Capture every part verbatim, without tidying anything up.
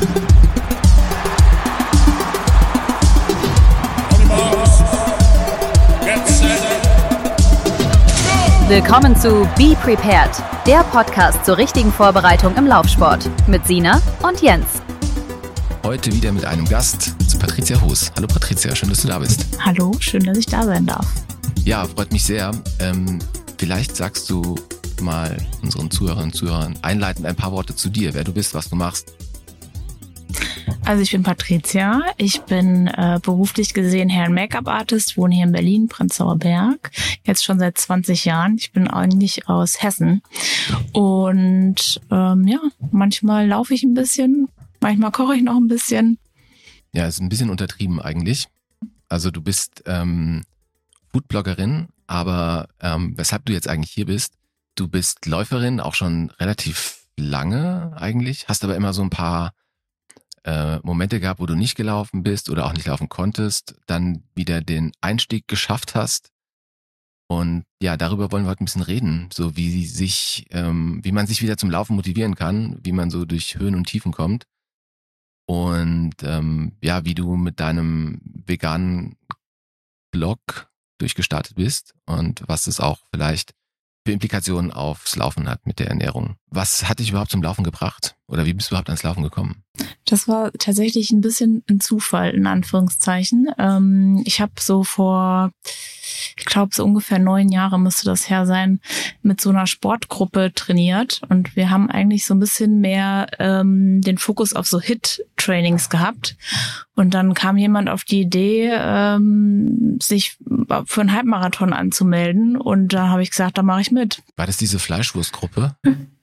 Willkommen zu Be Prepared, der Podcast zur richtigen Vorbereitung im Laufsport mit Sina und Jens. Heute wieder mit einem Gast, zu Patricia Hoos. Hallo Patricia, schön, dass du da bist. Hallo, schön, dass ich da sein darf. Ja, freut mich sehr. Ähm, vielleicht sagst du mal unseren Zuhörerinnen und Zuhörern einleitend ein paar Worte zu dir, wer du bist, was du machst. Also ich bin Patricia, ich bin äh, beruflich gesehen Hair- und Make-up-Artist, wohne hier in Berlin, Prenzlauer Berg, jetzt schon seit zwanzig Jahren. Ich bin eigentlich aus Hessen und ähm, ja, manchmal laufe ich ein bisschen, manchmal koche ich noch ein bisschen. Ja, ist ein bisschen untertrieben eigentlich. Also du bist ähm, Foodbloggerin, aber ähm, weshalb du jetzt eigentlich hier bist, du bist Läuferin, auch schon relativ lange eigentlich, hast aber immer so ein paar Äh, Momente gehabt, wo du nicht gelaufen bist oder auch nicht laufen konntest, dann wieder den Einstieg geschafft hast. Und ja, darüber wollen wir heute ein bisschen reden, so wie sich, ähm, wie man sich wieder zum Laufen motivieren kann, wie man so durch Höhen und Tiefen kommt. Und ähm, ja, wie du mit deinem veganen Blog durchgestartet bist und was es auch vielleicht für Implikationen aufs Laufen hat mit der Ernährung. Was hat dich überhaupt zum Laufen gebracht? Oder wie bist du überhaupt ans Laufen gekommen? Das war tatsächlich ein bisschen ein Zufall, in Anführungszeichen. Ähm, ich habe so vor, ich glaube so ungefähr neun Jahre müsste das her sein, mit so einer Sportgruppe trainiert. Und wir haben eigentlich so ein bisschen mehr ähm, den Fokus auf so H I I T-Trainings gehabt. Und dann kam jemand auf die Idee, ähm, sich für einen Halbmarathon anzumelden. Und da habe ich gesagt, da mache ich mit. War das diese Fleischwurstgruppe?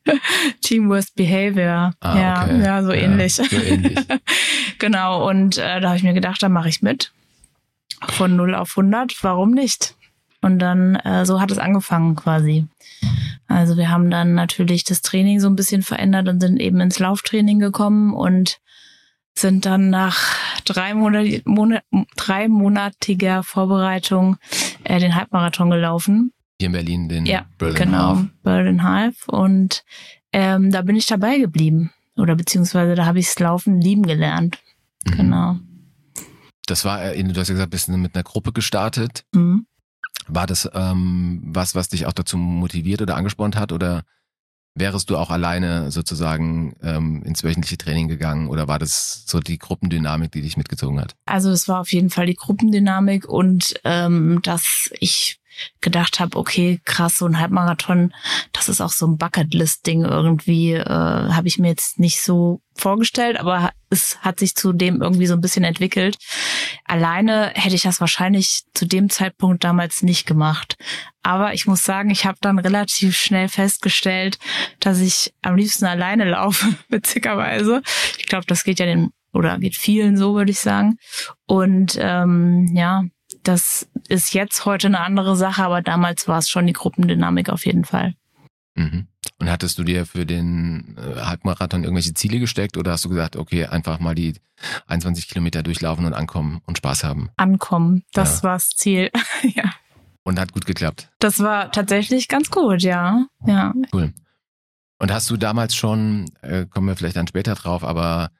Team Worst Behavior. Ah, ja, okay. ja, so ja, ähnlich. So ähnlich. Genau, und äh, da habe ich mir gedacht, da mache ich mit. Von null auf hundert, warum nicht? Und dann, äh, so hat es angefangen quasi. Also wir haben dann natürlich das Training so ein bisschen verändert und sind eben ins Lauftraining gekommen und sind dann nach drei Monat, Monat, dreimonatiger Vorbereitung äh, den Halbmarathon gelaufen. Hier in Berlin, den ja, Berlin genau, Half. Berlin Half. Und ähm, da bin ich dabei geblieben. Oder beziehungsweise da habe ich das Laufen lieben gelernt. Mhm. Genau. Das war, du hast ja gesagt, bist du mit einer Gruppe gestartet. Mhm. War das ähm, was, was dich auch dazu motiviert oder angespornt hat? Oder wärest du auch alleine sozusagen ähm, ins wöchentliche Training gegangen? Oder war das so die Gruppendynamik, die dich mitgezogen hat? Also es war auf jeden Fall die Gruppendynamik und ähm, dass ich gedacht habe, okay, krass, so ein Halbmarathon, das ist auch so ein Bucketlist-Ding irgendwie, äh, habe ich mir jetzt nicht so vorgestellt, aber es hat sich zu dem irgendwie so ein bisschen entwickelt. Alleine hätte ich das wahrscheinlich zu dem Zeitpunkt damals nicht gemacht. Aber ich muss sagen, ich habe dann relativ schnell festgestellt, dass ich am liebsten alleine laufe, witzigerweise. Ich glaube, das geht ja den, oder geht vielen so, würde ich sagen. Und ähm, ja, das ist jetzt heute eine andere Sache, aber damals war es schon die Gruppendynamik auf jeden Fall. Mhm. Und hattest du dir für den äh, Halbmarathon irgendwelche Ziele gesteckt oder hast du gesagt, okay, einfach mal die einundzwanzig Kilometer durchlaufen und ankommen und Spaß haben? Ankommen, das ja. war das Ziel. ja. Und hat gut geklappt? Das war tatsächlich ganz gut, ja. ja. Cool. Und hast du damals schon, äh, kommen wir vielleicht dann später drauf, aber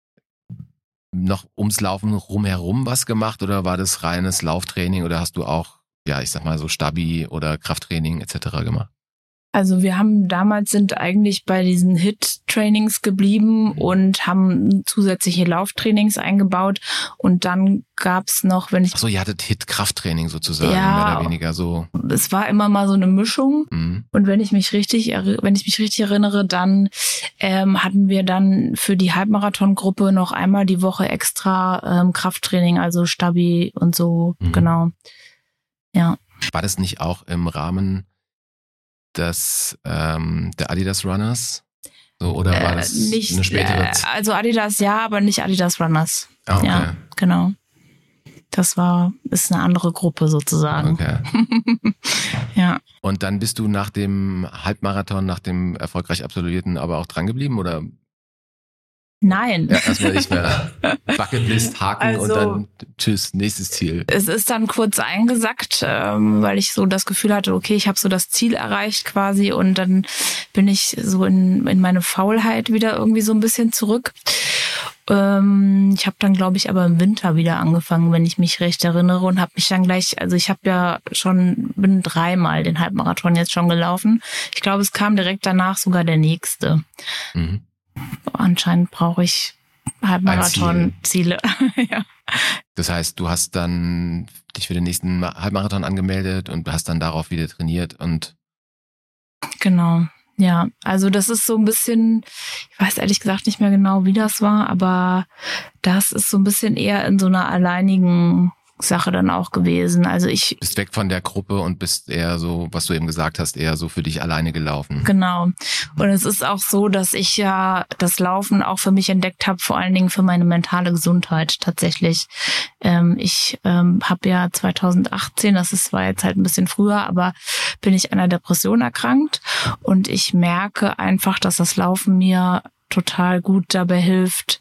noch ums Laufen rumherum was gemacht oder war das reines Lauftraining oder hast du auch, ja, ich sag mal so Stabi oder Krafttraining et cetera gemacht? Also wir haben damals sind eigentlich bei diesen H I I T-Trainings geblieben und haben zusätzliche Lauftrainings eingebaut und dann gab's noch, wenn ich... Ach so, ihr hattet H I I T-Krafttraining sozusagen, ja, mehr oder weniger so. Es war immer mal so eine Mischung Mhm. und wenn ich mich richtig, wenn ich mich richtig erinnere, dann ähm, hatten wir dann für die Halbmarathon-Gruppe noch einmal die Woche extra ähm, Krafttraining, also Stabi und so, Mhm. genau. Ja. War das nicht auch im Rahmen des ähm, der Adidas Runners? So, oder war das äh, nicht, eine spätere? Äh, also Adidas ja, aber nicht Adidas Runners. Ah, okay. Ja, genau. Das war, ist eine andere Gruppe sozusagen. Okay. ja. Und dann bist du nach dem Halbmarathon, nach dem erfolgreich absolvierten, aber auch dran geblieben oder? Nein. Ja, erstmal nicht mehr Bucketlist haken Also, und dann tschüss, nächstes Ziel. Es ist dann kurz eingesackt, ähm, weil ich so das Gefühl hatte, okay, ich habe so das Ziel erreicht quasi und dann bin ich so in, in meine Faulheit wieder irgendwie so ein bisschen zurück. Ähm, ich habe dann, glaube ich, aber im Winter wieder angefangen, wenn ich mich recht erinnere, und habe mich dann gleich, also ich habe ja schon, bin dreimal den Halbmarathon jetzt schon gelaufen. Ich glaube, es kam direkt danach sogar der nächste. Mhm. Anscheinend brauche ich Halbmarathon-Ziele. Ja. Das heißt, du hast dann dich für den nächsten Halbmarathon angemeldet und hast dann darauf wieder trainiert und... Genau, ja. Also das ist so ein bisschen, ich weiß ehrlich gesagt nicht mehr genau, wie das war, aber das ist so ein bisschen eher in so einer alleinigen Sache dann auch gewesen. Also ich bist weg von der Gruppe und bist eher so, was du eben gesagt hast, eher so für dich alleine gelaufen. Genau. Und es ist auch so, dass ich ja das Laufen auch für mich entdeckt habe, vor allen Dingen für meine mentale Gesundheit tatsächlich. Ähm, ich ähm, habe ja zwanzig achtzehn, das ist zwar jetzt halt ein bisschen früher, aber bin ich an einer Depression erkrankt, und ich merke einfach, dass das Laufen mir total gut dabei hilft,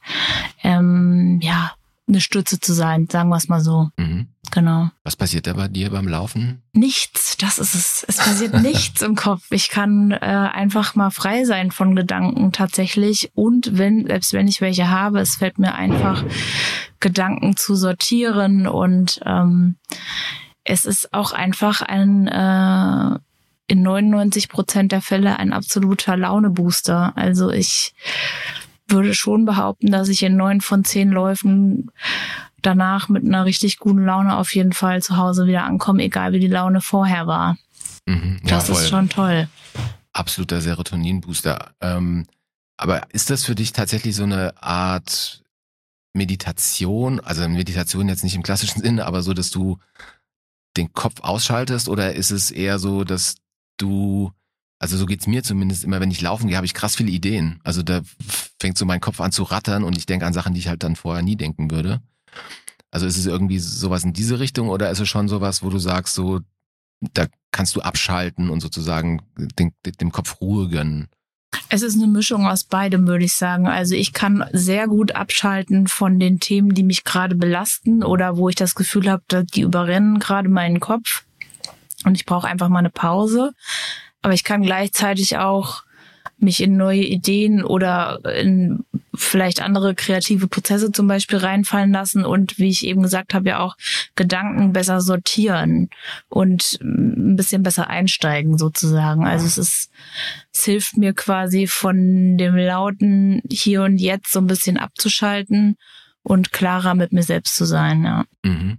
ähm, ja, eine Stütze zu sein, sagen wir es mal so. Mhm. Genau. Was passiert da bei dir beim Laufen? Nichts, das ist es. Es passiert nichts im Kopf. Ich kann äh, einfach mal frei sein von Gedanken tatsächlich. Und wenn, selbst wenn ich welche habe, es fällt mir einfach, Gedanken zu sortieren. Und ähm, es ist auch einfach ein äh, in neunundneunzig Prozent der Fälle ein absoluter Launebooster. Also ich würde schon behaupten, dass ich in neun von zehn Läufen danach mit einer richtig guten Laune auf jeden Fall zu Hause wieder ankomme, egal wie die Laune vorher war. Mhm, ja, das voll. ist schon toll. Absoluter Serotoninbooster. Ähm, aber ist das für dich tatsächlich so eine Art Meditation? Also Meditation jetzt nicht im klassischen Sinne, aber so, dass du den Kopf ausschaltest? Oder ist es eher so, dass du... Also so geht's mir zumindest immer, wenn ich laufen gehe, habe ich krass viele Ideen. Also da fängt so mein Kopf an zu rattern und ich denke an Sachen, die ich halt dann vorher nie denken würde. Also ist es irgendwie sowas in diese Richtung, oder ist es schon sowas, wo du sagst, so da kannst du abschalten und sozusagen den, dem Kopf Ruhe gönnen? Es ist eine Mischung aus beidem, würde ich sagen. Also ich kann sehr gut abschalten von den Themen, die mich gerade belasten oder wo ich das Gefühl habe, die überrennen gerade meinen Kopf und ich brauche einfach mal eine Pause. Aber ich kann gleichzeitig auch mich in neue Ideen oder in vielleicht andere kreative Prozesse zum Beispiel reinfallen lassen und, wie ich eben gesagt habe, ja auch Gedanken besser sortieren und ein bisschen besser einsteigen sozusagen. Also es ist, es hilft mir quasi von dem lauten Hier und Jetzt so ein bisschen abzuschalten und klarer mit mir selbst zu sein, ja. Mhm.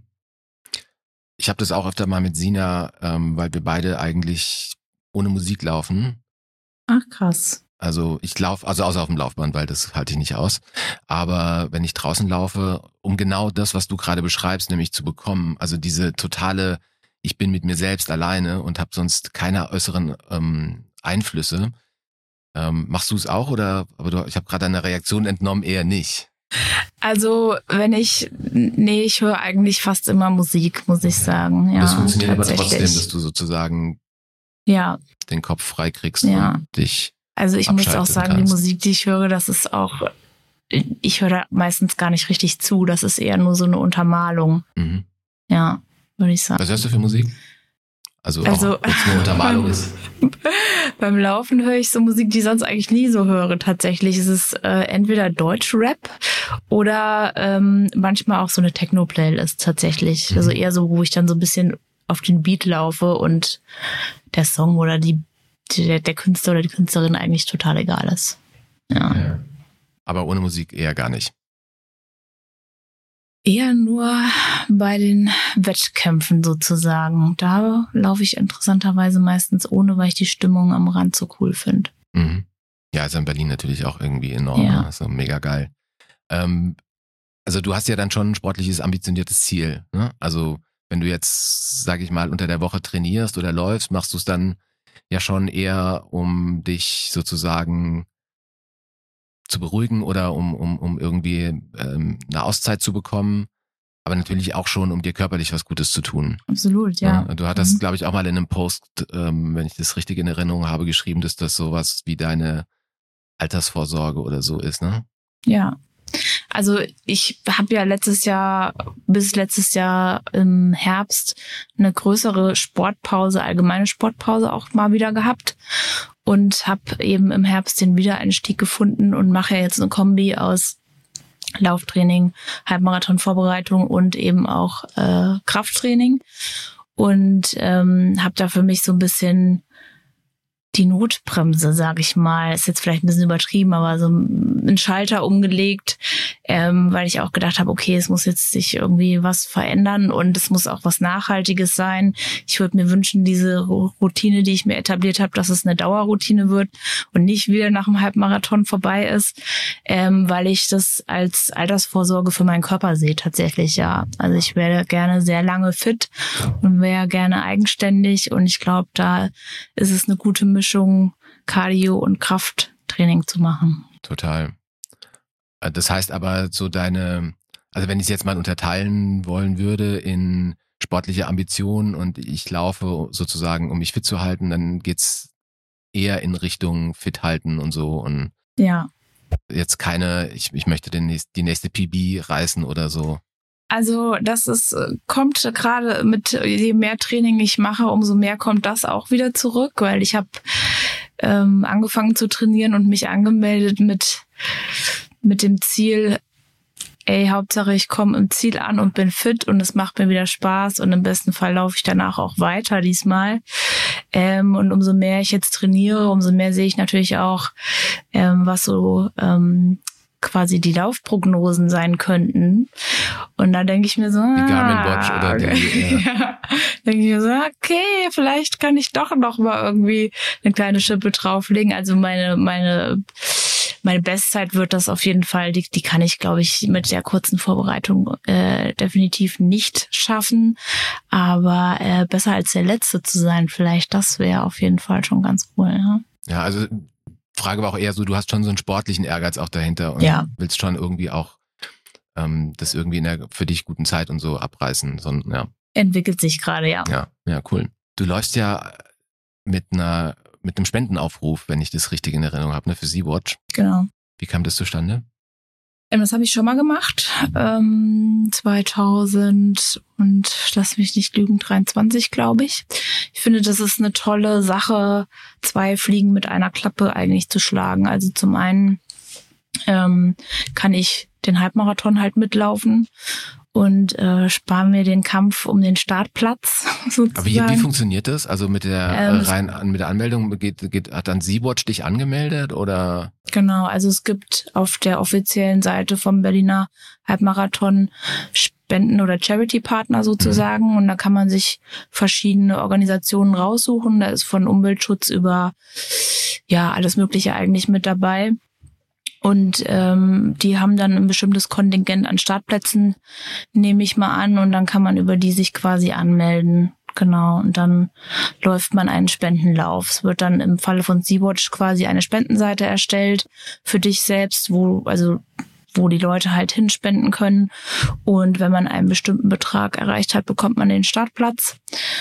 Ich habe das auch öfter mal mit Sina, ähm, weil wir beide eigentlich ohne Musik laufen. Ach, krass. Also ich laufe, also außer auf dem Laufband, weil das halte ich nicht aus. Aber wenn ich draußen laufe, um genau das, was du gerade beschreibst, nämlich zu bekommen, also diese totale, ich bin mit mir selbst alleine und habe sonst keine äußeren ähm, Einflüsse. Ähm, machst du es auch, oder? Aber du, ich habe gerade eine Reaktion entnommen, eher nicht. Also wenn ich, nee, ich höre eigentlich fast immer Musik, muss ich sagen. Ja, das funktioniert aber trotzdem, dass du sozusagen ja. den Kopf freikriegst ja. und dich Also ich muss auch sagen, kannst. Die Musik, die ich höre, das ist auch, ich höre da meistens gar nicht richtig zu. Das ist eher nur so eine Untermalung. Mhm. Ja, würde ich sagen. Was hörst du für Musik? Also, also auch, wenn es eine Untermalung ist. Beim Laufen höre ich so Musik, die ich sonst eigentlich nie so höre tatsächlich. Es ist äh, entweder Deutschrap oder ähm, manchmal auch so eine Techno-Playlist tatsächlich. Mhm. Also eher so, wo ich dann so ein bisschen auf den Beat laufe und der Song oder die, der, der Künstler oder die Künstlerin eigentlich total egal ist. Ja. Ja. Aber ohne Musik eher gar nicht. Eher nur bei den Wettkämpfen sozusagen. Da laufe ich interessanterweise meistens ohne, weil ich die Stimmung am Rand so cool finde. Mhm. Ja, ist in Berlin natürlich auch irgendwie enorm. Ja. Also mega geil. Ähm, also du hast ja dann schon ein sportliches, ambitioniertes Ziel. Ne? Also wenn du jetzt, sag ich mal, unter der Woche trainierst oder läufst, machst du es dann ja schon eher, um dich sozusagen zu beruhigen oder um um um irgendwie ähm, eine Auszeit zu bekommen, aber natürlich auch schon, um dir körperlich was Gutes zu tun. Absolut, ja. ja du hattest, mhm. glaube ich, auch mal in einem Post, ähm, wenn ich das richtig in Erinnerung habe, geschrieben, dass das sowas wie deine Altersvorsorge oder so ist, ne? Ja. Also ich habe ja letztes Jahr, bis letztes Jahr im Herbst eine größere Sportpause, allgemeine Sportpause auch mal wieder gehabt und habe eben im Herbst den Wiedereinstieg gefunden und mache ja jetzt eine Kombi aus Lauftraining, Halbmarathon-Vorbereitung und eben auch äh, Krafttraining. Und ähm, habe da für mich so ein bisschen die Notbremse, sag ich mal, ist jetzt vielleicht ein bisschen übertrieben, aber so einen Schalter umgelegt, ähm, weil ich auch gedacht habe, okay, es muss jetzt sich irgendwie was verändern und es muss auch was Nachhaltiges sein. Ich würde mir wünschen, diese Routine, die ich mir etabliert habe, dass es eine Dauerroutine wird und nicht wieder nach dem Halbmarathon vorbei ist, ähm, weil ich das als Altersvorsorge für meinen Körper sehe tatsächlich, ja. Also ich wäre gerne sehr lange fit und wäre gerne eigenständig und ich glaube, da ist es eine gute Mischung, Mischung Cardio und Krafttraining zu machen. Total. Das heißt aber so deine, also wenn ich es jetzt mal unterteilen wollen würde in sportliche Ambitionen und ich laufe sozusagen, um mich fit zu halten, dann geht's eher in Richtung fit halten und so und ja. Jetzt keine, ich, ich möchte den nächst, die nächste P B reißen oder so. Also das ist, kommt gerade mit, je mehr Training ich mache, umso mehr kommt das auch wieder zurück, weil ich habe ähm, angefangen zu trainieren und mich angemeldet mit mit dem Ziel, ey, Hauptsache ich komme im Ziel an und bin fit und es macht mir wieder Spaß und im besten Fall laufe ich danach auch weiter diesmal. Ähm, und umso mehr ich jetzt trainiere, umso mehr sehe ich natürlich auch, ähm, was so ähm, quasi die Laufprognosen sein könnten. Und da denke ich mir so, die Garmin Watch oder die, okay. ja. ja, denke ich mir so, okay, vielleicht kann ich doch noch mal irgendwie eine kleine Schippe drauflegen. Also meine meine meine Bestzeit wird das auf jeden Fall, die, die kann ich, glaube ich, mit der kurzen Vorbereitung äh, definitiv nicht schaffen. Aber äh, besser als der Letzte zu sein, vielleicht, das wäre auf jeden Fall schon ganz cool. Ja, ja, also Frage war auch eher so, du hast schon so einen sportlichen Ehrgeiz auch dahinter und ja. willst schon irgendwie auch ähm, das irgendwie in der für dich guten Zeit und so abreißen. So, ja. Entwickelt sich gerade, ja. Ja, ja, cool. Du läufst ja mit einer mit einem Spendenaufruf, wenn ich das richtig in Erinnerung habe, ne, für Sea-Watch. Genau. Wie kam das zustande? Das habe ich schon mal gemacht, ähm, zweitausend und lass mich nicht lügen, dreiundzwanzig, glaube ich. Ich finde, das ist eine tolle Sache, zwei Fliegen mit einer Klappe eigentlich zu schlagen. Also zum einen ähm, kann ich den Halbmarathon halt mitlaufen und äh, spare mir den Kampf um den Startplatz sozusagen. Aber wie, wie funktioniert das? Also mit der Ähm, rein mit der Anmeldung geht, geht hat dann Sea-Watch dich angemeldet oder? Genau, also es gibt auf der offiziellen Seite vom Berliner Halbmarathon Spenden- oder Charity-Partner sozusagen mhm. und da kann man sich verschiedene Organisationen raussuchen. Da ist von Umweltschutz über ja alles Mögliche eigentlich mit dabei. Und ähm, die haben dann ein bestimmtes Kontingent an Startplätzen, nehme ich mal an, und dann kann man über die sich quasi anmelden. Genau, und dann läuft man einen Spendenlauf. Es wird dann im Falle von Sea-Watch quasi eine Spendenseite erstellt für dich selbst, wo also wo die Leute halt hinspenden können. Und wenn man einen bestimmten Betrag erreicht hat, bekommt man den Startplatz.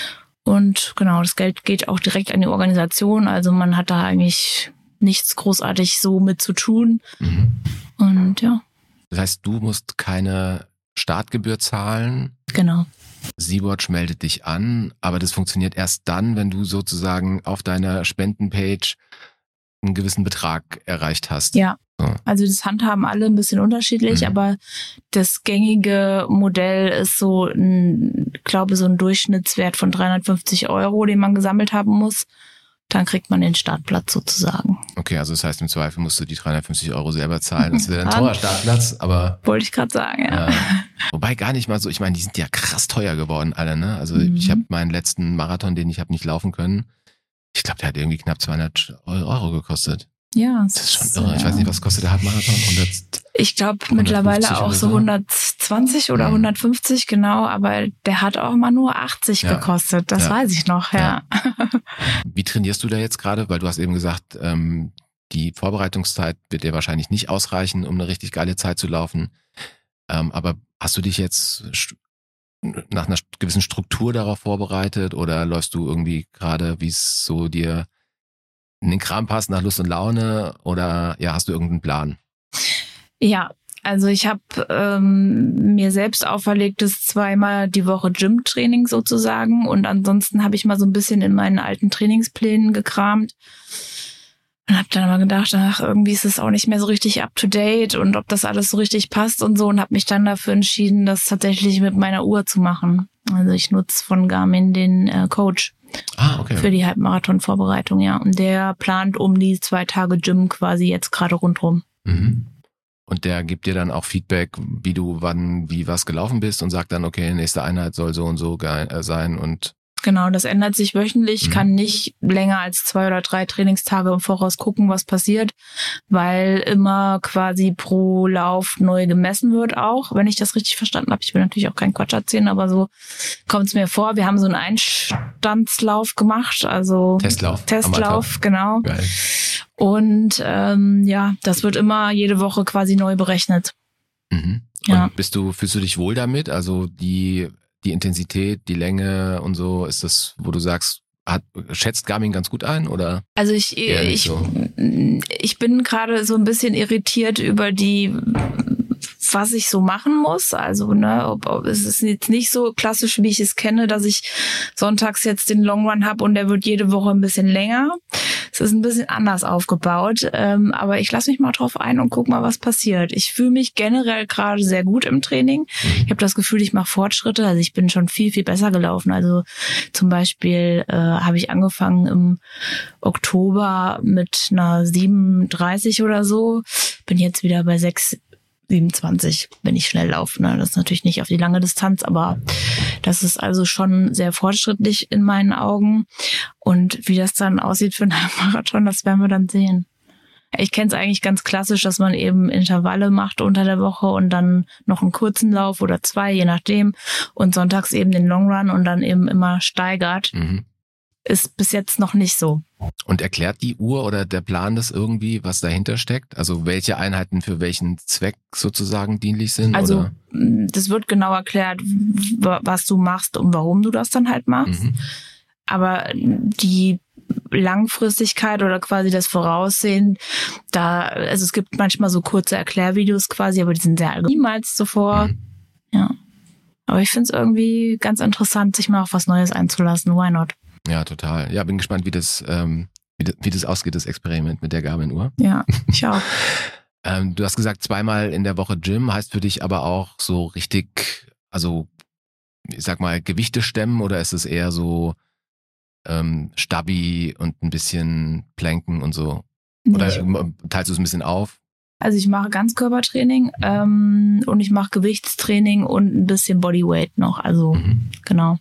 Und genau, das Geld geht auch direkt an die Organisation. Also man hat da eigentlich nichts großartig so mit zu tun. Mhm. Und ja. Das heißt, du musst keine Startgebühr zahlen. Genau. Sea-Watch meldet dich an, aber das funktioniert erst dann, wenn du sozusagen auf deiner Spendenpage einen gewissen Betrag erreicht hast. Ja. So. Also das handhaben alle ein bisschen unterschiedlich, mhm. aber das gängige Modell ist so, ein, ich glaube, so ein Durchschnittswert von dreihundertfünfzig Euro, den man gesammelt haben muss. Dann kriegt man den Startplatz sozusagen. Okay, also das heißt, im Zweifel musst du die dreihundertfünfzig Euro selber zahlen. Das wäre ein teurer Startplatz, aber... Wollte ich gerade sagen, ja. Äh, wobei gar nicht mal so, ich meine, die sind ja krass teuer geworden alle, ne? Also mhm. ich habe meinen letzten Marathon, den ich habe nicht laufen können, ich glaube, der hat irgendwie knapp zweihundert Euro gekostet. Ja. Das ist schon irre. Ich weiß nicht, was kostet der Halbmarathon? hundert Ich glaube mittlerweile auch so hundertzwanzig oder mhm. hundertfünfzig, genau, aber der hat auch mal nur achtzig ja. gekostet, das ja. weiß ich noch, ja. ja. Wie trainierst du da jetzt gerade? Weil du hast eben gesagt, ähm, die Vorbereitungszeit wird dir wahrscheinlich nicht ausreichen, um eine richtig geile Zeit zu laufen. Ähm, aber hast du dich jetzt nach einer gewissen Struktur darauf vorbereitet oder läufst du irgendwie gerade, wie es so dir in den Kram passt, nach Lust und Laune, oder ja, hast du irgendeinen Plan? Ja, also ich habe ähm, mir selbst auferlegtes zweimal die Woche Gym-Training sozusagen und ansonsten habe ich mal so ein bisschen in meinen alten Trainingsplänen gekramt. Und habe dann aber gedacht, ach, irgendwie ist es auch nicht mehr so richtig up to date und ob das alles so richtig passt und so, und habe mich dann dafür entschieden, das tatsächlich mit meiner Uhr zu machen. Also ich nutze von Garmin den äh, Coach ah, okay. für die Halbmarathon-Vorbereitung, ja. Und der plant um die zwei Tage Gym quasi jetzt gerade rundherum. Mhm. Und der gibt dir dann auch Feedback, wie du wann, wie was gelaufen bist und sagt dann, okay, nächste Einheit soll so und so ge- äh, sein und Genau, das ändert sich wöchentlich. Ich Mhm. kann nicht länger als zwei oder drei Trainingstage im Voraus gucken, was passiert, weil immer quasi pro Lauf neu gemessen wird auch, wenn ich das richtig verstanden habe. Ich will natürlich auch keinen Quatsch erzählen, aber so kommt es mir vor. Wir haben so einen Einstandslauf gemacht, also Testlauf. Testlauf, genau. Geil. Und ähm, ja, das wird immer jede Woche quasi neu berechnet. Mhm. Ja. Und bist du, fühlst du dich wohl damit? Also die, die Intensität, die Länge und so, ist das, wo du sagst, hat, schätzt Garmin ganz gut ein, oder? Also ich, Eher nicht ich, so. ich bin gerade so ein bisschen irritiert über die, was ich so machen muss. Also, ne, ob, ob, es ist jetzt nicht so klassisch, wie ich es kenne, dass ich sonntags jetzt den Long Run habe und der wird jede Woche ein bisschen länger. Es ist ein bisschen anders aufgebaut, ähm, aber ich lasse mich mal drauf ein und guck mal, was passiert. Ich fühle mich generell gerade sehr gut im Training. Ich habe das Gefühl, ich mache Fortschritte. Also ich bin schon viel, viel besser gelaufen. Also zum Beispiel äh, habe ich angefangen im Oktober mit einer siebenunddreißig oder so. Bin jetzt wieder bei sechs siebenundzwanzig, wenn ich schnell laufe. Ne? Das ist natürlich nicht auf die lange Distanz, aber das ist also schon sehr fortschrittlich in meinen Augen. Und wie das dann aussieht für einen Halbmarathon, das werden wir dann sehen. Ich kenne es eigentlich ganz klassisch, dass man eben Intervalle macht unter der Woche und dann noch einen kurzen Lauf oder zwei, je nachdem. Und sonntags eben den Long Run und dann eben immer steigert. Mhm. Ist bis jetzt noch nicht so. Und erklärt die Uhr oder der Plan das irgendwie, was dahinter steckt? Also welche Einheiten für welchen Zweck sozusagen dienlich sind? Also oder? das wird genau erklärt, w- was du machst und warum du das dann halt machst. Mhm. Aber die Langfristigkeit oder quasi das Voraussehen, da, also es gibt manchmal so kurze Erklärvideos quasi, aber die sind sehr allgemein. Niemals zuvor. Mhm. Ja. Aber ich finde es irgendwie ganz interessant, sich mal auf was Neues einzulassen. Why not? Ja, total. Ja, bin gespannt, wie das, ähm, wie das, wie das ausgeht, das Experiment mit der Garmin-Uhr. Ja, ich auch. Ähm, du hast gesagt, zweimal in der Woche Gym, heißt für dich aber auch so richtig, also ich sag mal, Gewichte stemmen, oder ist es eher so ähm, Stabi und ein bisschen Planken und so? Oder Ich, teilst du es ein bisschen auf? also ich mache Ganzkörpertraining ähm, und ich mache Gewichtstraining und ein bisschen Bodyweight noch. Also Mhm. genau.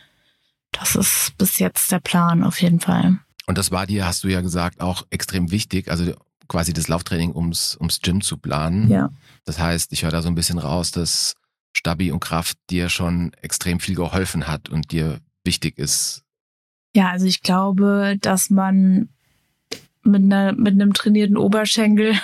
Das ist bis jetzt der Plan auf jeden Fall. Und das war dir, hast du ja gesagt, auch extrem wichtig, also quasi das Lauftraining ums, ums Gym zu planen. Ja. Das heißt, ich höre da so ein bisschen raus, dass Stabi und Kraft dir schon extrem viel geholfen hat und dir wichtig ist. Ja, also ich glaube, dass man mit einer mit einem trainierten Oberschenkel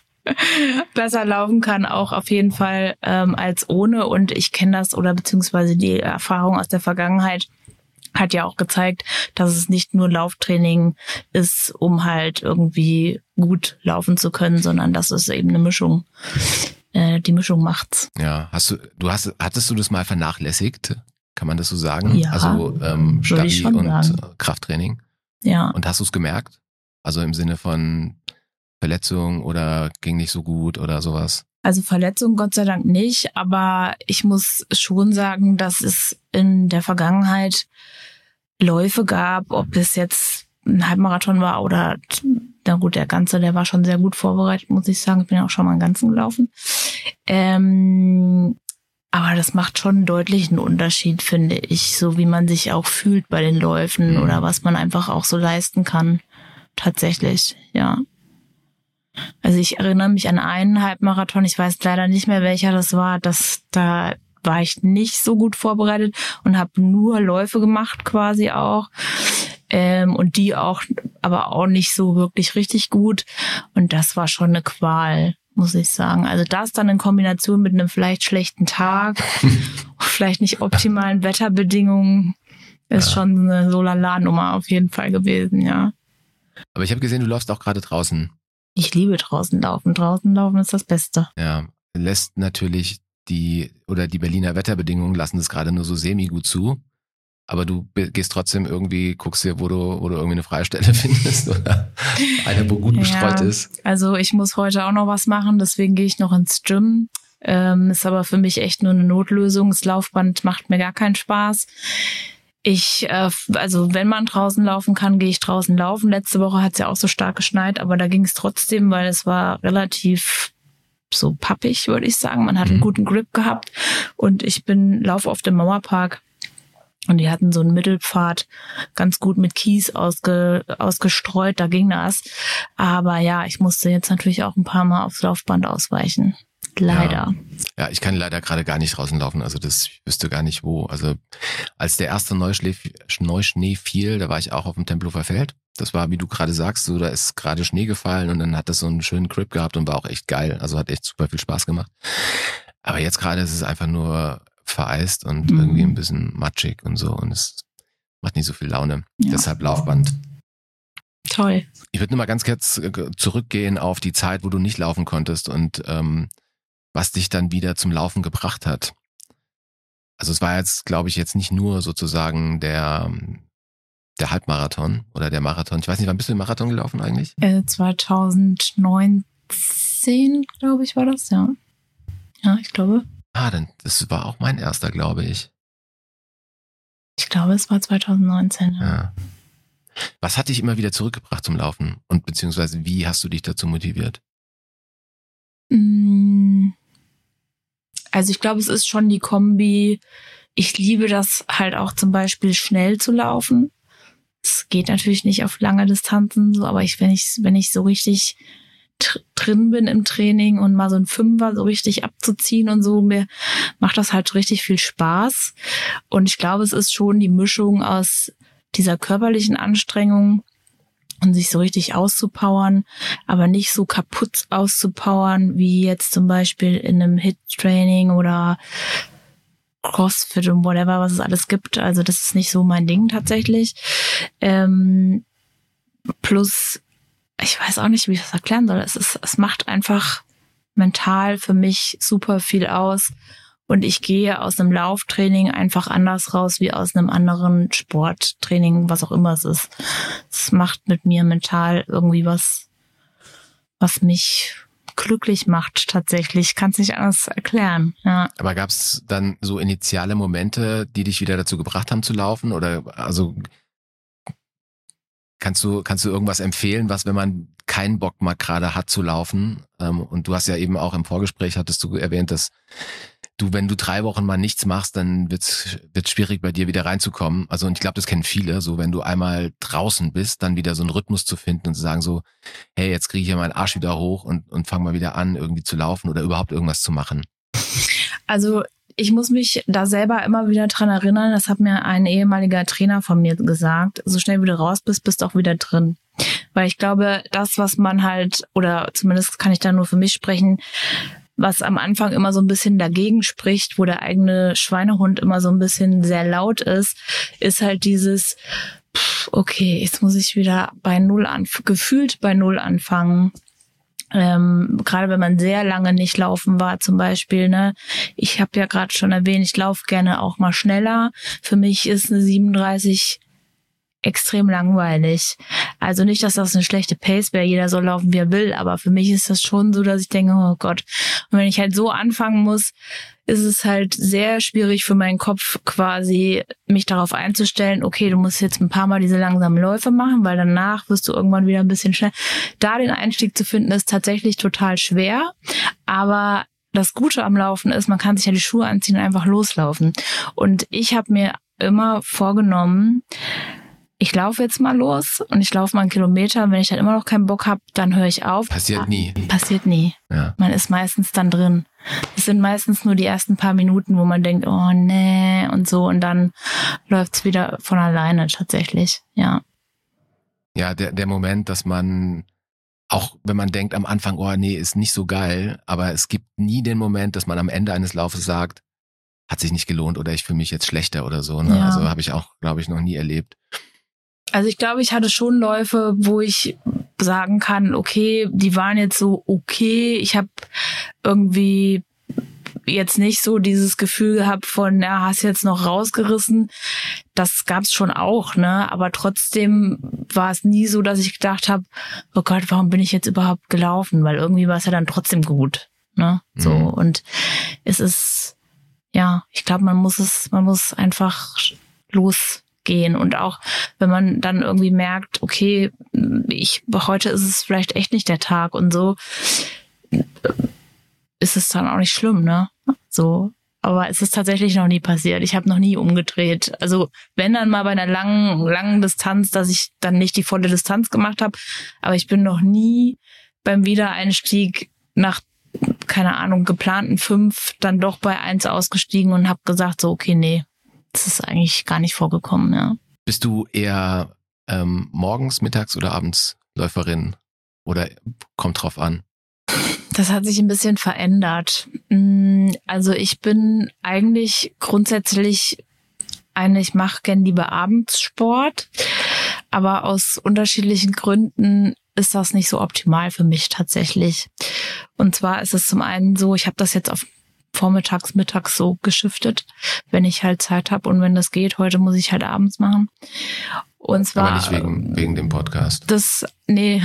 besser laufen kann, auch auf jeden Fall ähm, als ohne. Und ich kenne das, oder beziehungsweise die Erfahrung aus der Vergangenheit hat ja auch gezeigt, dass es nicht nur Lauftraining ist, um halt irgendwie gut laufen zu können, sondern dass es eben eine Mischung, äh, die Mischung macht's. Ja, hast du, du hast, hattest du das mal vernachlässigt? Kann man das so sagen? Ja, also ähm, würde ich Stabi schon und sagen. Krafttraining. Ja. Und hast du es gemerkt? Also im Sinne von Verletzung oder ging nicht so gut oder sowas? Also Verletzung Gott sei Dank nicht, aber ich muss schon sagen, dass es in der Vergangenheit Läufe gab, ob es jetzt ein Halbmarathon war oder, na gut, der ganze, der war schon sehr gut vorbereitet, muss ich sagen. Ich bin ja auch schon mal einen ganzen gelaufen. Ähm, aber das macht schon einen deutlichen Unterschied, finde ich, so wie man sich auch fühlt bei den Läufen Mhm. oder was man einfach auch so leisten kann. Tatsächlich, ja. Also ich erinnere mich an einen Halbmarathon, ich weiß leider nicht mehr, welcher das war, dass da war ich nicht so gut vorbereitet und habe nur Läufe gemacht quasi auch. Ähm, und die auch, aber auch nicht so wirklich richtig gut. Und das war schon eine Qual, muss ich sagen. Also das dann in Kombination mit einem vielleicht schlechten Tag, vielleicht nicht optimalen Wetterbedingungen, ist Ja. schon eine So-Lala-Nummer auf jeden Fall gewesen, ja. Aber ich habe gesehen, du läufst auch gerade draußen. Ich liebe draußen laufen. Draußen laufen ist das Beste. Ja, lässt natürlich die, oder die Berliner Wetterbedingungen lassen das gerade nur so semi gut zu. aber du gehst trotzdem irgendwie, guckst dir, wo du, wo du irgendwie eine freie Stelle findest oder eine, wo gut bestreut ja, ist. Also ich muss heute auch noch was machen, deswegen gehe ich noch ins Gym. Ähm, ist aber für mich echt nur eine Notlösung. Das Laufband macht mir gar keinen Spaß. Ich, äh, also wenn man draußen laufen kann, gehe ich draußen laufen. Letzte Woche hat es ja auch so stark geschneit, aber da ging es trotzdem, weil es war relativ so pappig, würde ich sagen. Man hat mhm. einen guten Grip gehabt und ich bin laufe auf dem Mauerpark und die hatten so einen Mittelpfad ganz gut mit Kies ausge, ausgestreut, da ging das. Aber ja, ich musste jetzt natürlich auch ein paar Mal aufs Laufband ausweichen. Leider. Ja, ja, ich kann leider gerade gar nicht draußen laufen, also das ich wüsste gar nicht wo. Also als der erste Neuschnee, Neuschnee fiel, da war ich auch auf dem Tempelhofer Feld. Das war, wie du gerade sagst, so da ist gerade Schnee gefallen und dann hat das so einen schönen Grip gehabt und war auch echt geil. Also hat echt super viel Spaß gemacht. Aber jetzt gerade ist es einfach nur vereist und mhm. irgendwie ein bisschen matschig und so und es macht nicht so viel Laune. Ja. Deshalb Laufband. Toll. Ich würde nur mal ganz kurz zurückgehen auf die Zeit, wo du nicht laufen konntest und ähm, was dich dann wieder zum Laufen gebracht hat. Also es war jetzt, glaube ich, jetzt nicht nur sozusagen der der Halbmarathon oder der Marathon. Ich weiß nicht, wann bist du im Marathon gelaufen eigentlich? Äh, zwanzig neunzehn, glaube ich, war das, ja. Ja, ich glaube. Ah, dann das war auch mein erster, glaube ich. Ich glaube, es war zwanzig neunzehn, ja. ja. Was hat dich immer wieder zurückgebracht zum Laufen und beziehungsweise wie hast du dich dazu motiviert? Also ich glaube, es ist schon die Kombi. Ich liebe das halt auch zum Beispiel schnell zu laufen. Es geht natürlich nicht auf lange Distanzen, so, aber ich, wenn ich, wenn ich so richtig tr- drin bin im Training und mal so ein Fünfer so richtig abzuziehen und so, mir macht das halt richtig viel Spaß. Und ich glaube, es ist schon die Mischung aus dieser körperlichen Anstrengung und sich so richtig auszupowern, aber nicht so kaputt auszupowern, wie jetzt zum Beispiel in einem Hit-Training oder Crossfit und whatever, was es alles gibt. Also das ist nicht so mein Ding tatsächlich. Ähm, plus, ich weiß auch nicht, wie ich das erklären soll. Es ist, es macht einfach mental für mich super viel aus. Und ich gehe aus einem Lauftraining einfach anders raus wie aus einem anderen Sporttraining, was auch immer es ist. Es macht mit mir mental irgendwie was, was mich glücklich macht tatsächlich. Ich kann es nicht anders erklären. Ja. Aber gab es dann so initiale Momente, die dich wieder dazu gebracht haben zu laufen? Oder also kannst du kannst du irgendwas empfehlen, was, wenn man keinen Bock mal gerade hat zu laufen? Ähm, und du hast ja eben auch im Vorgespräch, hattest du erwähnt, dass du, wenn du drei Wochen mal nichts machst, dann wird's wird's schwierig bei dir wieder reinzukommen. Also und ich glaube, das kennen viele. So wenn du einmal draußen bist, dann wieder so einen Rhythmus zu finden und zu sagen so, hey, jetzt kriege ich ja meinen Arsch wieder hoch und und fang mal wieder an, irgendwie zu laufen oder überhaupt irgendwas zu machen. Also ich muss mich da selber immer wieder dran erinnern. Das hat mir ein ehemaliger Trainer von mir gesagt. So schnell wie du raus bist, bist du auch wieder drin. Weil ich glaube, das, was man halt, oder zumindest kann ich da nur für mich sprechen, was am Anfang immer so ein bisschen dagegen spricht, wo der eigene Schweinehund immer so ein bisschen sehr laut ist, ist halt dieses, pff, okay, jetzt muss ich wieder bei Null anf- gefühlt bei Null anfangen. Ähm, gerade wenn man sehr lange nicht laufen war zum Beispiel, ne, ich habe ja gerade schon erwähnt, ich laufe gerne auch mal schneller. Für mich ist eine siebenunddreißig extrem langweilig. Also nicht, dass das eine schlechte Pace wäre, jeder soll laufen, wie er will, aber für mich ist das schon so, dass ich denke, oh Gott. Und wenn ich halt so anfangen muss, ist es halt sehr schwierig für meinen Kopf quasi, mich darauf einzustellen, okay, du musst jetzt ein paar Mal diese langsamen Läufe machen, weil danach wirst du irgendwann wieder ein bisschen schnell. Da den Einstieg zu finden, ist tatsächlich total schwer, aber das Gute am Laufen ist, man kann sich ja die Schuhe anziehen und einfach loslaufen. Und ich habe mir immer vorgenommen, ich laufe jetzt mal los und ich laufe mal einen Kilometer. Und wenn ich dann immer noch keinen Bock habe, dann höre ich auf. Passiert nie. Passiert nie. Ja. Man ist meistens dann drin. Es sind meistens nur die ersten paar Minuten, wo man denkt, oh nee und so. Und dann läuft's wieder von alleine tatsächlich. Ja. Ja, der, der Moment, dass man, auch wenn man denkt am Anfang, oh nee, ist nicht so geil, aber es gibt nie den Moment, dass man am Ende eines Laufes sagt, hat sich nicht gelohnt oder ich fühle mich jetzt schlechter oder so. Ne? Ja. Also habe ich auch, glaube ich, noch nie erlebt. Also ich glaube, ich hatte schon Läufe, wo ich sagen kann, okay, die waren jetzt so okay. Ich habe irgendwie jetzt nicht so dieses Gefühl gehabt von, ja, hast jetzt noch rausgerissen. Das gab's schon auch, ne? Aber trotzdem war es nie so, dass ich gedacht habe, oh Gott, warum bin ich jetzt überhaupt gelaufen? Weil irgendwie war es ja dann trotzdem gut, ne? So, Mhm. und es ist, ja, ich glaube, man muss es, man muss einfach losgehen. Und auch, wenn man dann irgendwie merkt, okay, ich, heute ist es vielleicht echt nicht der Tag und so, ist es dann auch nicht schlimm, ne? So. Aber es ist tatsächlich noch nie passiert. Ich habe noch nie umgedreht. Also wenn dann mal bei einer langen, langen Distanz, dass ich dann nicht die volle Distanz gemacht habe. Aber ich bin noch nie beim Wiedereinstieg nach, keine Ahnung, geplanten fünf dann doch bei eins ausgestiegen und habe gesagt, so, okay, nee, das ist eigentlich gar nicht vorgekommen, ja. Bist du eher ähm, morgens, mittags oder abends Läuferin? Oder kommt drauf an? Das hat sich ein bisschen verändert. Also ich bin eigentlich grundsätzlich eine, ich mache gern lieber abends Sport, aber aus unterschiedlichen Gründen ist das nicht so optimal für mich tatsächlich. Und zwar ist es zum einen so, ich habe das jetzt auf vormittags, mittags so geschiftet, wenn ich halt Zeit habe und wenn das geht, heute muss ich halt abends machen. Und zwar, aber nicht wegen, wegen dem Podcast. Das, nee,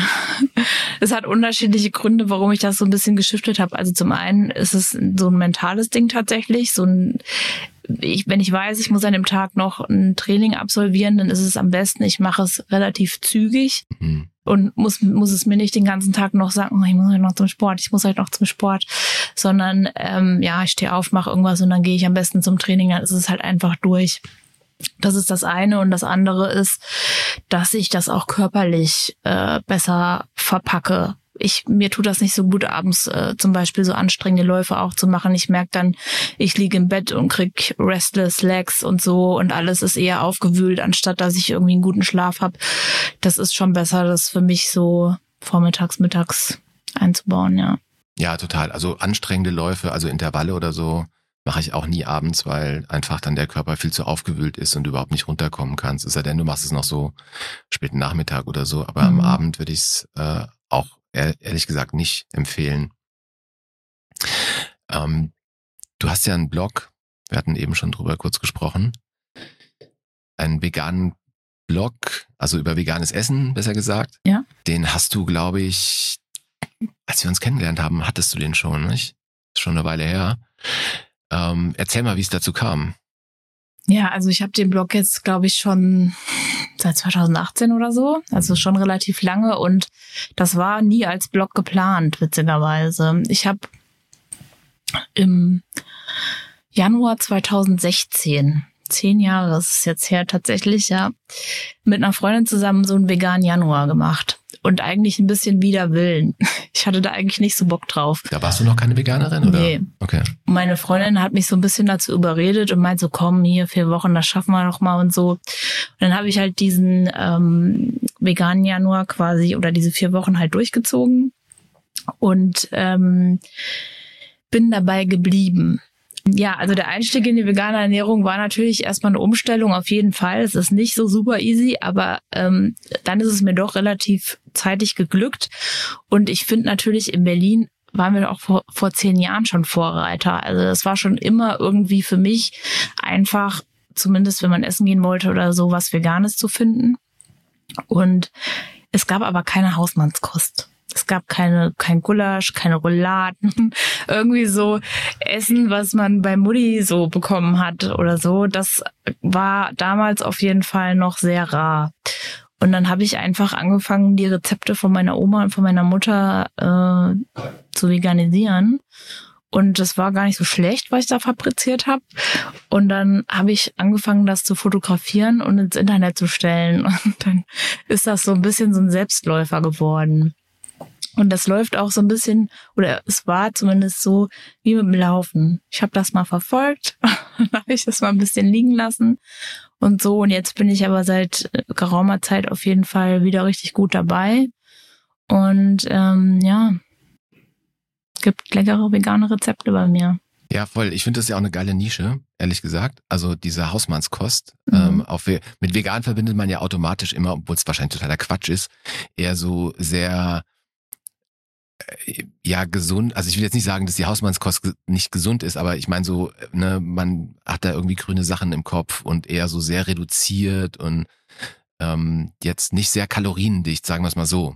es hat unterschiedliche Gründe, warum ich das so ein bisschen geschiftet habe. Also zum einen ist es so ein mentales Ding tatsächlich, so ein, ich, wenn ich weiß, ich muss an dem Tag noch ein Training absolvieren, dann ist es am besten, ich mache es relativ zügig. Mhm. Und muss muss es mir nicht den ganzen Tag noch sagen, oh, ich muss halt noch zum Sport, ich muss halt noch zum Sport, sondern ähm, ja, ich stehe auf, mache irgendwas und dann gehe ich am besten zum Training, dann ist es halt einfach durch. Das ist das eine. Und das andere ist, dass ich das auch körperlich äh, besser verpacke. Ich, mir tut das nicht so gut, abends äh, zum Beispiel so anstrengende Läufe auch zu machen. Ich merke dann, ich liege im Bett und krieg restless legs und so und alles ist eher aufgewühlt, anstatt dass ich irgendwie einen guten Schlaf habe. Das ist schon besser, das für mich so vormittags, mittags einzubauen, ja. Ja, total. Also anstrengende Läufe, also Intervalle oder so, mache ich auch nie abends, weil einfach dann der Körper viel zu aufgewühlt ist und du überhaupt nicht runterkommen kannst. Es sei denn, du machst es noch so späten Nachmittag oder so, aber Mhm. am Abend würde ich es äh, auch ehrlich gesagt nicht empfehlen. Ähm, du hast ja einen Blog, wir hatten eben schon drüber kurz gesprochen, einen veganen Blog, also über veganes Essen, besser gesagt. Ja. Den hast du, glaube ich, als wir uns kennengelernt haben, hattest du den schon, nicht? Ist schon eine Weile her. Ähm, erzähl mal, wie es dazu kam. Ja, also ich habe den Blog jetzt, glaube ich, schon seit zwanzig achtzehn oder so, also schon relativ lange und das war nie als Blog geplant, witzigerweise. Ich habe im Januar zwanzig sechzehn, zehn Jahre, das ist jetzt her tatsächlich, ja, mit einer Freundin zusammen so einen veganen Januar gemacht und eigentlich ein bisschen wider Willen. Ich hatte da eigentlich nicht so Bock drauf. Da warst du noch keine Veganerin, oder? Nee. Okay. Meine Freundin hat mich so ein bisschen dazu überredet und meint so, komm, hier vier Wochen, das schaffen wir noch mal und so. Und dann habe ich halt diesen ähm, veganen Januar quasi oder diese vier Wochen halt durchgezogen und ähm, bin dabei geblieben. Ja, also der Einstieg in die vegane Ernährung war natürlich erstmal eine Umstellung auf jeden Fall. Es ist nicht so super easy, aber ähm, dann ist es mir doch relativ zeitig geglückt. Und ich finde natürlich in Berlin waren wir auch vor, vor zehn Jahren schon Vorreiter. Also das war schon immer irgendwie für mich einfach, zumindest wenn man essen gehen wollte oder so, was Veganes zu finden. Und es gab aber keine Hausmannskost. Es gab keine, kein Gulasch, keine Rouladen, irgendwie so Essen, was man bei Mutti so bekommen hat oder so. Das war damals auf jeden Fall noch sehr rar. Und dann habe ich einfach angefangen, die Rezepte von meiner Oma und von meiner Mutter äh, zu veganisieren. Und das war gar nicht so schlecht, was ich da fabriziert habe. Und dann habe ich angefangen, das zu fotografieren und ins Internet zu stellen. Und dann ist das so ein bisschen so ein Selbstläufer geworden. Und das läuft auch so ein bisschen, oder es war zumindest so wie mit dem Laufen. Ich habe das mal verfolgt, dann habe ich das mal ein bisschen liegen lassen und so. Und jetzt bin ich aber seit geraumer Zeit auf jeden Fall wieder richtig gut dabei. Und ähm, ja, gibt leckere vegane Rezepte bei mir. Ja, voll. Ich finde das ja auch eine geile Nische, ehrlich gesagt. Also diese Hausmannskost. Mhm. Ähm, auf, mit vegan verbindet man ja automatisch immer, obwohl es wahrscheinlich totaler Quatsch ist, eher so sehr ja gesund, also ich will jetzt nicht sagen, dass die Hausmannskost nicht gesund ist, aber ich meine so, ne, man hat da irgendwie grüne Sachen im Kopf und eher so sehr reduziert und ähm, jetzt nicht sehr kaloriendicht, sagen wir es mal so.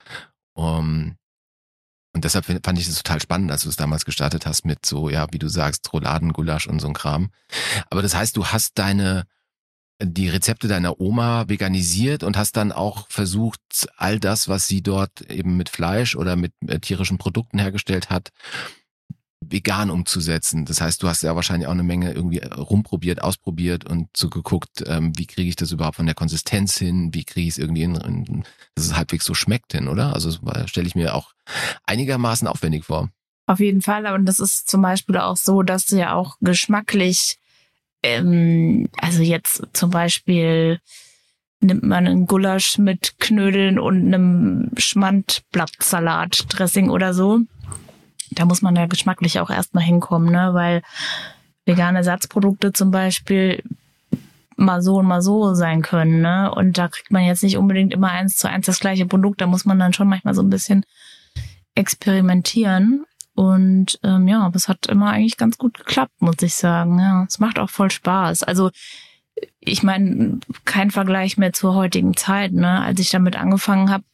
Um, und deshalb fand ich es total spannend, als du es damals gestartet hast mit so, ja, wie du sagst, Rouladen, Gulasch und so ein Kram. Aber das heißt, du hast deine die Rezepte deiner Oma veganisiert und hast dann auch versucht, all das, was sie dort eben mit Fleisch oder mit äh, tierischen Produkten hergestellt hat, vegan umzusetzen. Das heißt, du hast ja wahrscheinlich auch eine Menge irgendwie rumprobiert, ausprobiert und so geguckt, ähm, wie kriege ich das überhaupt von der Konsistenz hin, wie kriege ich es irgendwie in, in, dass es halbwegs so schmeckt hin, oder? Also das stelle ich mir auch einigermaßen aufwendig vor. Auf jeden Fall, und das ist zum Beispiel auch so, dass du ja auch geschmacklich Ähm, also jetzt zum Beispiel nimmt man einen Gulasch mit Knödeln und einem Schmandblattsalat-Dressing oder so. Da muss man ja geschmacklich auch erstmal hinkommen, ne? Weil vegane Ersatzprodukte zum Beispiel mal so und mal so sein können, ne? Und da kriegt man jetzt nicht unbedingt immer eins zu eins das gleiche Produkt. Da muss man dann schon manchmal so ein bisschen experimentieren. Und ähm, ja, aber es hat immer eigentlich ganz gut geklappt, muss ich sagen. Ja, es macht auch voll Spaß. Also ich meine, kein Vergleich mehr zur heutigen Zeit, ne? Als ich damit angefangen habe,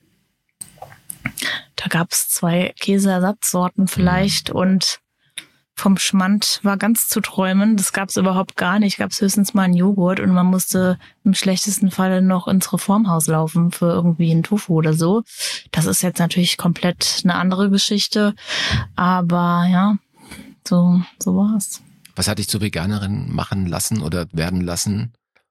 da gab es zwei Käseersatzsorten vielleicht und vom Schmand war ganz zu träumen. Das gab es überhaupt gar nicht. Gab es höchstens mal einen Joghurt und man musste im schlechtesten Falle noch ins Reformhaus laufen für irgendwie einen Tofu oder so. Das ist jetzt natürlich komplett eine andere Geschichte. Aber ja, so, so war's. Was hat dich zur Veganerin machen lassen oder werden lassen?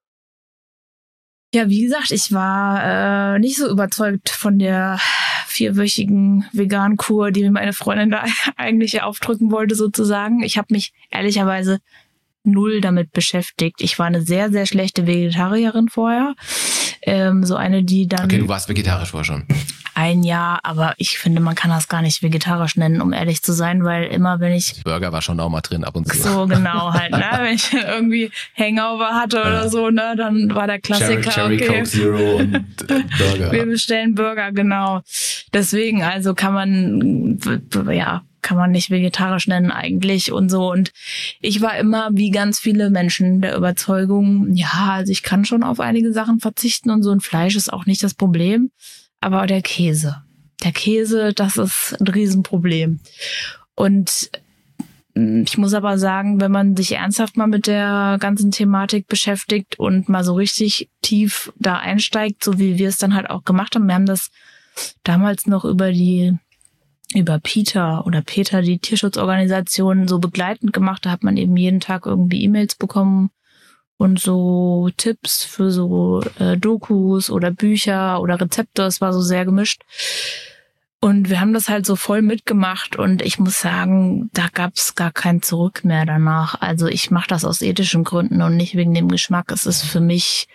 Ja, wie gesagt, ich war äh, nicht so überzeugt von der vierwöchigen Vegan-Kur, die mir meine Freundin da eigentlich aufdrücken wollte sozusagen. Ich habe mich ehrlicherweise null damit beschäftigt. Ich war eine sehr, sehr schlechte Vegetarierin vorher. Ähm, so eine, die dann... Okay, du warst vegetarisch vorher schon. Ein Jahr, aber ich finde, man kann das gar nicht vegetarisch nennen, um ehrlich zu sein, weil immer, wenn ich... Burger war schon auch mal drin ab und zu. So, genau, halt, ne? Wenn ich irgendwie Hangover hatte oder ja. so, ne, dann war der Klassiker, Cherry, Cherry okay. Coke Zero und äh, Burger. Wir bestellen Burger, genau. Deswegen, also kann man, ja, kann man nicht vegetarisch nennen eigentlich und so. Und ich war immer, wie ganz viele Menschen, der Überzeugung, ja, also ich kann schon auf einige Sachen verzichten und so, ein Fleisch ist auch nicht das Problem. Aber der Käse, der Käse, das ist ein Riesenproblem. Und ich muss aber sagen, wenn man sich ernsthaft mal mit der ganzen Thematik beschäftigt und mal so richtig tief da einsteigt, so wie wir es dann halt auch gemacht haben, wir haben das damals noch über die, über Peter oder Peter, die Tierschutzorganisation, so begleitend gemacht. Da hat man eben jeden Tag irgendwie E-Mails bekommen und so Tipps für so äh, Dokus oder Bücher oder Rezepte. Es war so sehr gemischt. Und wir haben das halt so voll mitgemacht und ich muss sagen, da gab's gar kein Zurück mehr danach. Also ich mache das aus ethischen Gründen und nicht wegen dem Geschmack. Es ist für mich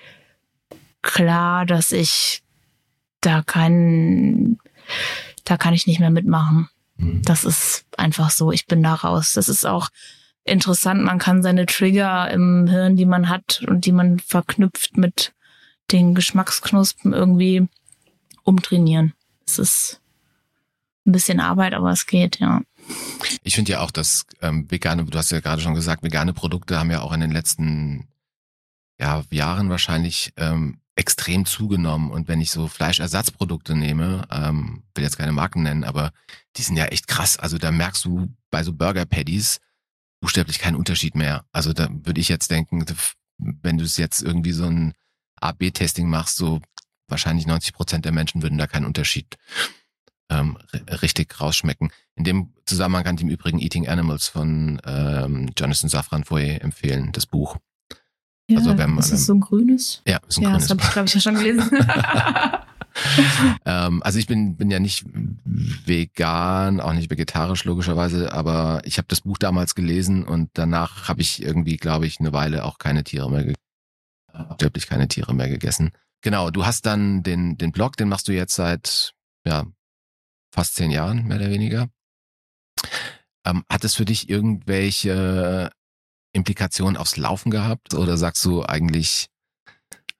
klar, dass ich da keinen, da kann ich nicht mehr mitmachen. Das ist einfach so, ich bin da raus. Das ist auch interessant, man kann seine Trigger im Hirn, die man hat und die man verknüpft mit den Geschmacksknospen irgendwie umtrainieren. Es ist ein bisschen Arbeit, aber es geht, ja. Ich finde ja auch, dass ähm, vegane, du hast ja gerade schon gesagt, vegane Produkte haben ja auch in den letzten ja, Jahren wahrscheinlich ähm, extrem zugenommen. Und wenn ich so Fleischersatzprodukte nehme, ähm, will jetzt keine Marken nennen, aber die sind ja echt krass. Also da merkst du bei so Burger Patties buchstäblich keinen Unterschied mehr. Also da würde ich jetzt denken, wenn du es jetzt irgendwie so ein A B Testing machst, so wahrscheinlich neunzig Prozent der Menschen würden da keinen Unterschied ähm, r- richtig rausschmecken. In dem Zusammenhang kann ich im Übrigen Eating Animals von ähm, Jonathan Safran Foer empfehlen, das Buch. Ja, also wenn man, ist das so ein grünes? Ja, ist ein ja grünes. das habe ich, glaube ich, ja schon gelesen. ähm, also ich bin bin ja nicht vegan, auch nicht vegetarisch logischerweise, aber ich habe das Buch damals gelesen und danach habe ich irgendwie, glaube ich, eine Weile auch keine Tiere mehr gegessen. Wirklich keine Tiere mehr gegessen. Genau, du hast dann den den Blog, den machst du jetzt seit ja fast zehn Jahren, mehr oder weniger. Ähm, hat es für dich irgendwelche Implikationen aufs Laufen gehabt oder sagst du eigentlich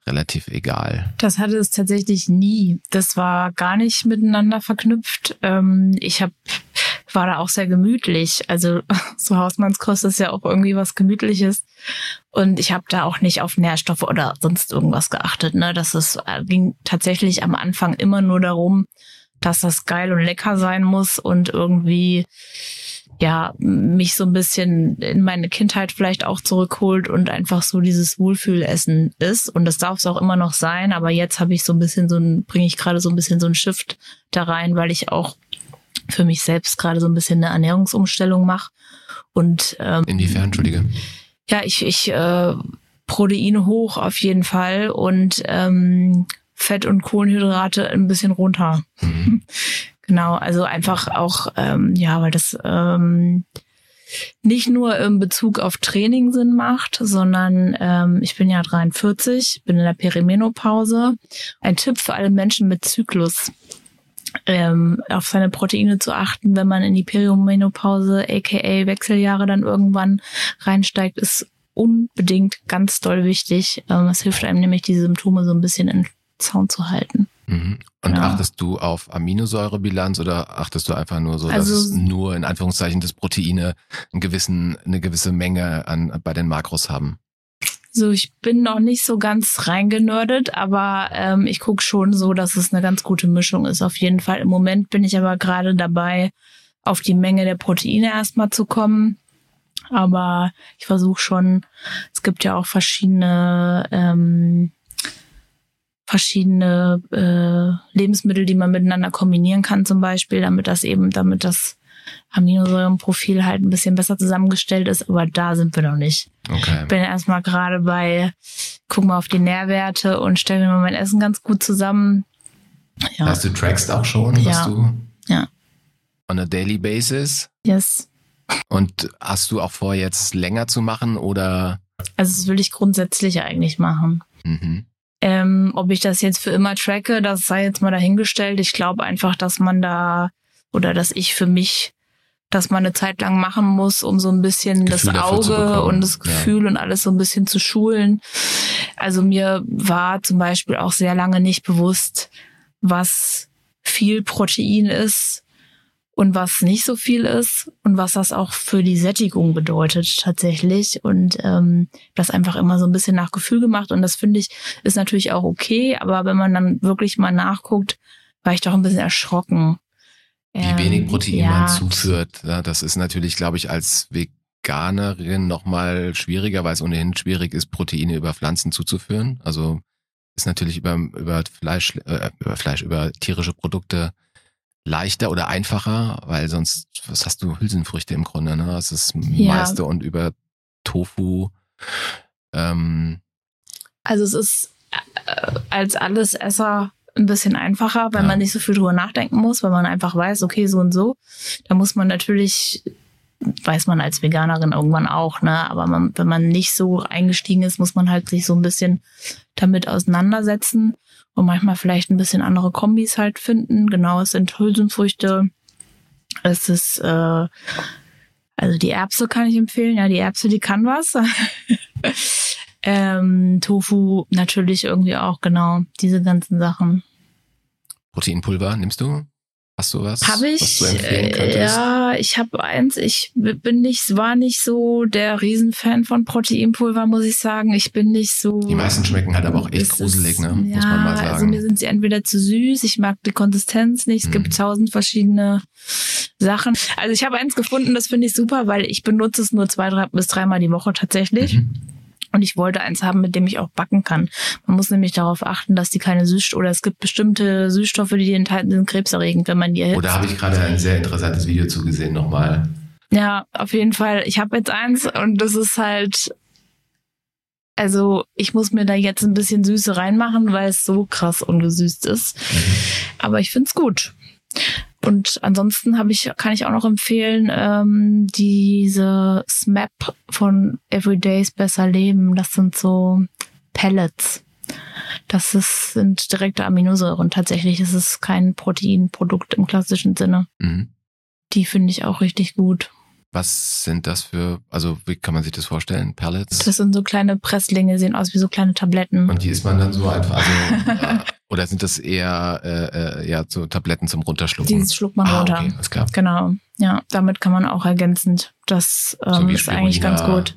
relativ egal. Das hatte es tatsächlich nie. Das war gar nicht miteinander verknüpft. Ähm, ich hab, war da auch sehr gemütlich. Also so Hausmannskost ist ja auch irgendwie was Gemütliches. Und ich habe da auch nicht auf Nährstoffe oder sonst irgendwas geachtet. Ne? Das ist, ging tatsächlich am Anfang immer nur darum, dass das geil und lecker sein muss und irgendwie ja mich so ein bisschen in meine Kindheit vielleicht auch zurückholt und einfach so dieses Wohlfühlessen ist. Und das darf es auch immer noch sein. Aber jetzt habe ich so ein bisschen so ein, bringe ich gerade so ein bisschen so ein Shift da rein, weil ich auch für mich selbst gerade so ein bisschen eine Ernährungsumstellung mache. Und ähm, inwiefern, Entschuldige? Ja, ich, ich äh, Proteine hoch auf jeden Fall und ähm, Fett und Kohlenhydrate ein bisschen runter. Mhm. Genau, also einfach auch, ähm, ja, weil das ähm, nicht nur in Bezug auf Training Sinn macht, sondern ähm, ich bin ja dreiundvierzig, bin in der Perimenopause. Ein Tipp für alle Menschen mit Zyklus, ähm, auf seine Proteine zu achten, wenn man in die Perimenopause, aka Wechseljahre dann irgendwann reinsteigt, ist unbedingt ganz doll wichtig. Ähm, es hilft einem nämlich, die Symptome so ein bisschen in Zaun zu halten. Mhm. Und ja. Achtest du auf Aminosäurebilanz oder achtest du einfach nur so, also, dass nur in Anführungszeichen das Proteine einen gewissen, eine gewisse Menge an bei den Makros haben? So, ich bin noch nicht so ganz reingenördet, aber ähm, ich gucke schon so, dass es eine ganz gute Mischung ist. Auf jeden Fall. Im Moment bin ich aber gerade dabei, auf die Menge der Proteine erstmal zu kommen. Aber ich versuche schon, es gibt ja auch verschiedene ähm, verschiedene äh, Lebensmittel, die man miteinander kombinieren kann, zum Beispiel, damit das eben, damit das Aminosäurenprofil halt ein bisschen besser zusammengestellt ist, aber da sind wir noch nicht. Okay. Ich bin erstmal gerade bei, guck mal auf die Nährwerte und stelle mir mein Essen ganz gut zusammen. Ja. Das heißt, du trackst auch schon, was ja. du ja. on a daily basis? Yes. Und hast du auch vor, jetzt länger zu machen oder? Also das will ich grundsätzlich eigentlich machen. Mhm. Ähm, ob ich das jetzt für immer tracke, das sei jetzt mal dahingestellt. Ich glaube einfach, dass man da, oder dass ich für mich, dass man eine Zeit lang machen muss, um so ein bisschen das, das Auge und das Gefühl ja. und alles so ein bisschen zu schulen. Also mir war zum Beispiel auch sehr lange nicht bewusst, was viel Protein ist und was nicht so viel ist und was das auch für die Sättigung bedeutet tatsächlich. Und ähm, das einfach immer so ein bisschen nach Gefühl gemacht. Und das finde ich, ist natürlich auch okay. Aber wenn man dann wirklich mal nachguckt, war ich doch ein bisschen erschrocken. Wie ähm, wenig Protein ja. man zuführt. Ja, das ist natürlich, glaube ich, als Veganerin nochmal schwieriger, weil es ohnehin schwierig ist, Proteine über Pflanzen zuzuführen. Also ist natürlich über, über Fleisch, äh, über Fleisch, über tierische Produkte leichter oder einfacher, weil sonst, was hast du, Hülsenfrüchte im Grunde, ne? Das ist das ja. meiste und über Tofu. Ähm. Also es ist äh, als Allesesser ein bisschen einfacher, weil ja. man nicht so viel drüber nachdenken muss, weil man einfach weiß, okay, so und so. Da muss man natürlich, weiß man als Veganerin irgendwann auch, ne? Aber man, wenn man nicht so eingestiegen ist, muss man halt sich so ein bisschen damit auseinandersetzen. Und manchmal vielleicht ein bisschen andere Kombis halt finden. Genau, es sind Hülsenfrüchte. Es ist, äh, also die Erbse kann ich empfehlen. Ja, die Erbse, die kann was. ähm, Tofu natürlich irgendwie auch, genau. Diese ganzen Sachen. Proteinpulver nimmst du? Hast du was, hab ich, was du empfehlen könntest? Ja, ich habe eins. Ich bin nicht, war nicht so der Riesenfan von Proteinpulver, muss ich sagen. Ich bin nicht so. Die meisten schmecken halt aber auch echt gruselig, ne? Ja, muss man mal sagen. Also mir sind sie entweder zu süß, ich mag die Konsistenz nicht. Es hm. gibt tausend verschiedene Sachen. Also ich habe eins gefunden, das finde ich super, weil ich benutze es nur zwei, drei bis dreimal die Woche tatsächlich. Mhm. Und ich wollte eins haben, mit dem ich auch backen kann. Man muss nämlich darauf achten, dass die keine Süß- oder es gibt bestimmte Süßstoffe, die enthalten sind, krebserregend, wenn man die erhitzt. Oder habe ich gerade ein sehr interessantes Video zugesehen nochmal. Ja, auf jeden Fall. Ich habe jetzt eins und das ist halt, also ich muss mir da jetzt ein bisschen Süße reinmachen, weil es so krass ungesüßt ist. Mhm. Aber ich find's gut. Und ansonsten habe ich, kann ich auch noch empfehlen, ähm, diese S M A P von Everyday's Besser Leben. Das sind so Pellets. Das ist, sind direkte Aminosäuren. Tatsächlich ist es kein Proteinprodukt im klassischen Sinne. Mhm. Die finde ich auch richtig gut. Was sind das für, also wie kann man sich das vorstellen? Pellets? Das sind so kleine Presslinge, sehen aus wie so kleine Tabletten. Und die isst man dann so einfach, also, äh, oder sind das eher äh, äh, ja, so Tabletten zum Runterschlucken? Die schluckt man ah, runter. Okay, alles klar. Genau, ja, damit kann man auch ergänzend. Das ähm, So ist eigentlich ganz gut.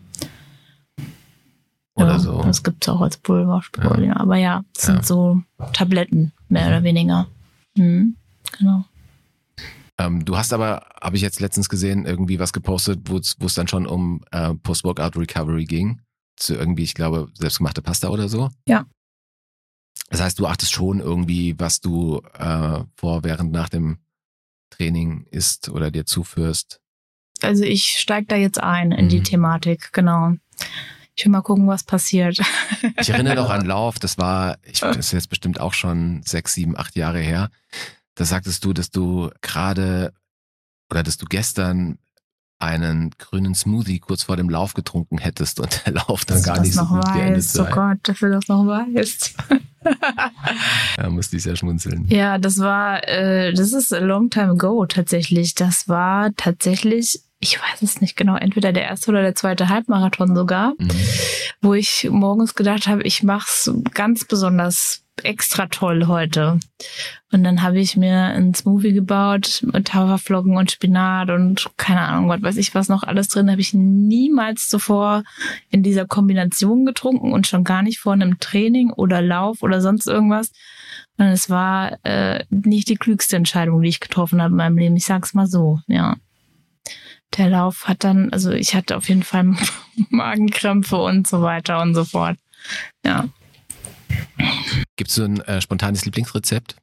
Oder ja, so. Das gibt's auch als Pulver, Spirulina. Ja. Aber ja, das sind ja. so Tabletten, mehr oder weniger. Mhm, genau. Ähm, du hast aber, habe ich jetzt letztens gesehen, irgendwie was gepostet, wo es dann schon um äh, Post-Workout-Recovery ging. Zu irgendwie, ich glaube, selbstgemachte Pasta oder so. Ja. Das heißt, du achtest schon irgendwie, was du äh, vor, während, nach dem Training isst oder dir zuführst. Also ich steige da jetzt ein in mhm. die Thematik, genau. Ich will mal gucken, was passiert. Ich erinnere noch an Lauf, das war, ich, das ist jetzt bestimmt auch schon sechs, sieben, acht Jahre her. Da sagtest du, dass du gerade oder dass du gestern einen grünen Smoothie kurz vor dem Lauf getrunken hättest und der Lauf dann dass gar nicht so gut weiß. geendet sei. Oh Gott, dass du das noch weißt. Da musste ich sehr schmunzeln. Ja, das war, äh, das ist a long time ago tatsächlich. Das war tatsächlich, ich weiß es nicht genau, entweder der erste oder der zweite Halbmarathon sogar, mhm. wo ich morgens gedacht habe, ich mach's ganz besonders extra toll heute. Und dann habe ich mir einen Smoothie gebaut mit Haferflocken und Spinat und keine Ahnung, was weiß ich was noch alles drin. Habe ich niemals zuvor in dieser Kombination getrunken und schon gar nicht vor einem Training oder Lauf oder sonst irgendwas. Und es war äh, nicht die klügste Entscheidung, die ich getroffen habe in meinem Leben. Ich sag's mal so, ja. Der Lauf hat dann, also ich hatte auf jeden Fall Magenkrämpfe und so weiter und so fort. Ja. Gibt es so ein äh, spontanes Lieblingsrezept?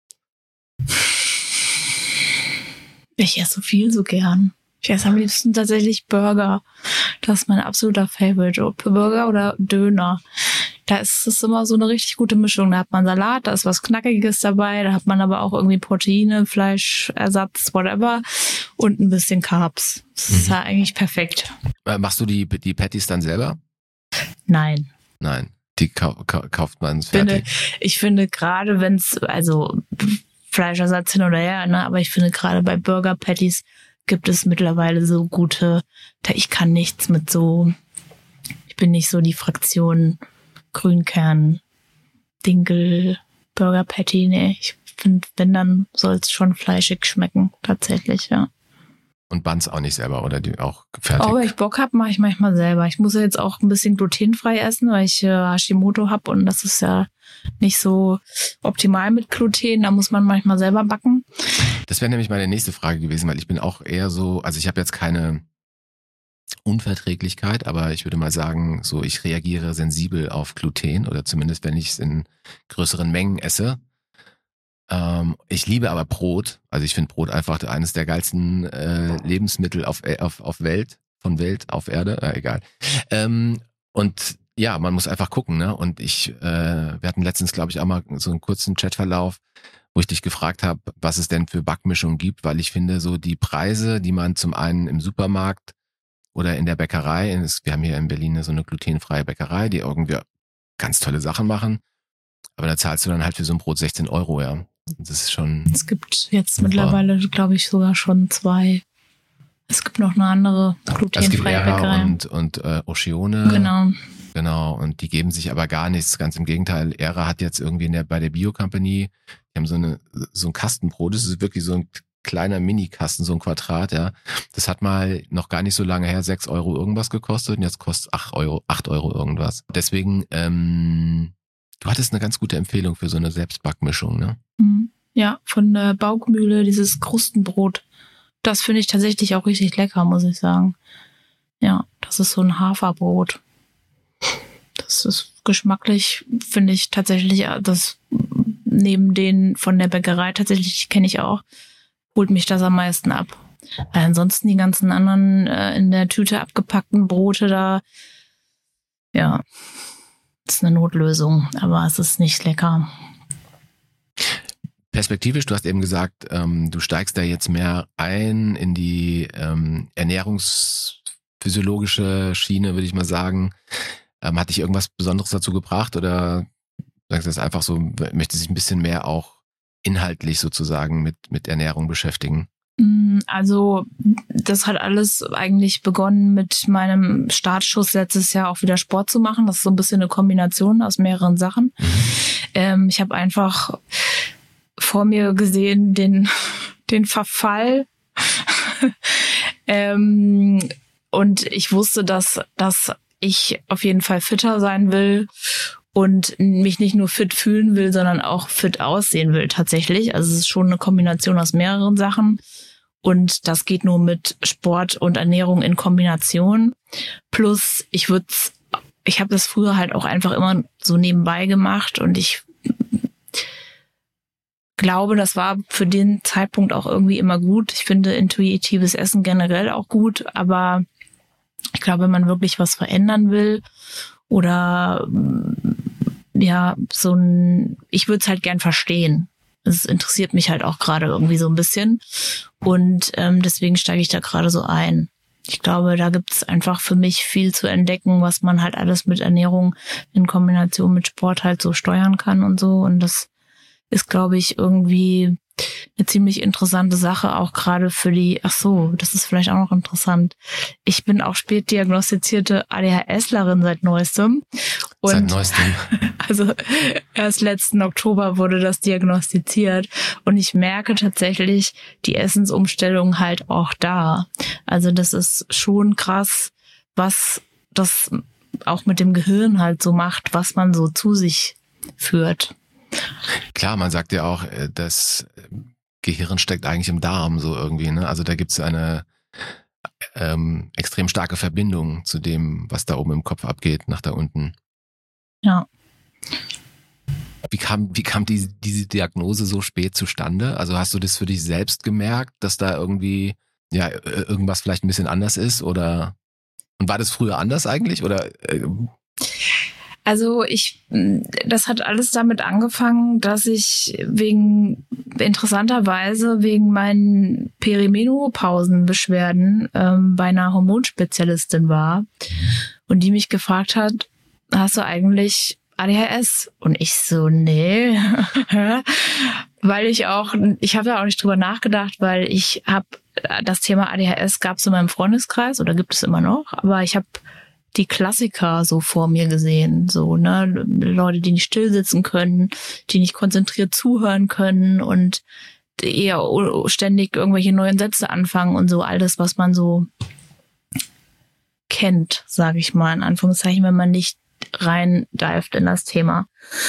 Ich esse so viel so gern. Ich esse am liebsten tatsächlich Burger. Das ist mein absoluter Favorite. Ob Burger oder Döner. Da ist es immer so eine richtig gute Mischung. Da hat man Salat, da ist was Knackiges dabei, da hat man aber auch irgendwie Proteine, Fleischersatz, whatever und ein bisschen Carbs. Das mhm. ist ja eigentlich perfekt. Äh, machst du die, die Patties dann selber? Nein. Nein. Die kau- kau- kauft man fertig. Finde, ich finde gerade, wenn es, also Fleischersatz hin oder her, ne, aber ich finde gerade bei Burger Patties gibt es mittlerweile so gute, da ich kann nichts mit so, ich bin nicht so die Fraktion Grünkern, Dinkel, Burger Patty, ne, ich finde, wenn, dann soll es schon fleischig schmecken, tatsächlich, ja. Und Buns auch nicht selber, oder die auch fertig? Oh, wenn ich Bock habe, mache ich manchmal selber. Ich muss ja jetzt auch ein bisschen glutenfrei essen, weil ich äh, Hashimoto habe und das ist ja nicht so optimal mit Gluten. Da muss man manchmal selber backen. Das wäre nämlich meine nächste Frage gewesen, weil ich bin auch eher so, also ich habe jetzt keine Unverträglichkeit, aber ich würde mal sagen, so ich reagiere sensibel auf Gluten oder zumindest, wenn ich es in größeren Mengen esse. Ähm, ich liebe aber Brot. Also ich finde Brot einfach eines der geilsten äh, Lebensmittel auf, auf, auf Welt, von Welt auf Erde, äh, egal. Ähm, und ja, man muss einfach gucken, ne? Und ich, äh, wir hatten letztens, glaube ich, auch mal so einen kurzen Chatverlauf, wo ich dich gefragt habe, was es denn für Backmischungen gibt, weil ich finde, so die Preise, die man zum einen im Supermarkt oder in der Bäckerei, wir haben hier in Berlin so eine glutenfreie Bäckerei, die irgendwie ganz tolle Sachen machen, aber da zahlst du dann halt für so ein Brot sechzehn Euro, ja. Das ist schon. Es gibt jetzt super. Mittlerweile, glaube ich, sogar schon zwei. Es gibt noch eine andere glutenfreie Bäckerei. Und, und äh, Oceone. Genau. Genau. Und die geben sich aber gar nichts. Ganz im Gegenteil. Era hat jetzt irgendwie in der, bei der Bio Company, die haben so eine, so ein Kastenbrot. Das ist wirklich so ein kleiner Mini-Kasten, so ein Quadrat, ja. Das hat mal noch gar nicht so lange her sechs Euro irgendwas gekostet und jetzt kostet acht Euro, acht Euro irgendwas. Deswegen, ähm, du hattest eine ganz gute Empfehlung für so eine Selbstbackmischung, ne? Ja, von der Baukmühle, dieses Krustenbrot. Das finde ich tatsächlich auch richtig lecker, muss ich sagen. Ja, das ist so ein Haferbrot. Das ist geschmacklich, finde ich tatsächlich, das neben den von der Bäckerei tatsächlich, kenne ich auch, holt mich das am meisten ab. Weil ansonsten die ganzen anderen äh, in der Tüte abgepackten Brote da, ja, ist eine Notlösung, aber es ist nicht lecker. Perspektivisch, du hast eben gesagt, ähm, du steigst da jetzt mehr ein in die ähm, ernährungsphysiologische Schiene, würde ich mal sagen. Ähm, hat dich irgendwas Besonderes dazu gebracht oder sagst du das einfach so, möchte sich ein bisschen mehr auch inhaltlich sozusagen mit, mit Ernährung beschäftigen? Also das hat alles eigentlich begonnen mit meinem Startschuss letztes Jahr auch wieder Sport zu machen. Das ist so ein bisschen eine Kombination aus mehreren Sachen. Ähm, ich habe einfach vor mir gesehen den, den Verfall. ähm, und ich wusste, dass, dass ich auf jeden Fall fitter sein will und mich nicht nur fit fühlen will, sondern auch fit aussehen will tatsächlich. Also es ist schon eine Kombination aus mehreren Sachen. Und das geht nur mit Sport und Ernährung in Kombination. Plus, ich würde, ich habe das früher halt auch einfach immer so nebenbei gemacht und ich glaube, das war für den Zeitpunkt auch irgendwie immer gut. Ich finde intuitives Essen generell auch gut, aber ich glaube, wenn man wirklich was verändern will oder ja, so ein, ich würde es halt gern verstehen. Es interessiert mich halt auch gerade irgendwie so ein bisschen und ähm, deswegen steige ich da gerade so ein. Ich glaube, da gibt es einfach für mich viel zu entdecken, was man halt alles mit Ernährung in Kombination mit Sport halt so steuern kann und so. Und das ist, glaube ich, irgendwie eine ziemlich interessante Sache, auch gerade für die, ach so, das ist vielleicht auch noch interessant. Ich bin auch spät diagnostizierte ADHSlerin seit neuestem. Und seit neuestem. Also erst letzten Oktober wurde das diagnostiziert und ich merke tatsächlich die Essensumstellung halt auch da. Also das ist schon krass, was das auch mit dem Gehirn halt so macht, was man so zu sich führt. Klar, man sagt ja auch, das Gehirn steckt eigentlich im Darm so irgendwie, ne? Also da gibt es eine ähm, extrem starke Verbindung zu dem, was da oben im Kopf abgeht, nach da unten. Ja. Wie kam, wie kam die, diese Diagnose so spät zustande? Also hast du das für dich selbst gemerkt, dass da irgendwie ja irgendwas vielleicht ein bisschen anders ist? Oder und war das früher anders eigentlich? Oder äh, Also ich, das hat alles damit angefangen, dass ich wegen, interessanterweise wegen meinen Perimenopausenbeschwerden ähm, bei einer Hormonspezialistin war und die mich gefragt hat, hast du eigentlich A D H S? Und ich so, nee, weil ich auch, ich habe ja auch nicht drüber nachgedacht, weil ich habe, das Thema A D H S gab es in meinem Freundeskreis oder gibt es immer noch, aber ich habe die Klassiker so vor mir gesehen, so, ne, Leute, die nicht still sitzen können, die nicht konzentriert zuhören können und eher ständig irgendwelche neuen Sätze anfangen und so, all das, was man so kennt, sage ich mal, in Anführungszeichen, wenn man nicht rein dived in das Thema.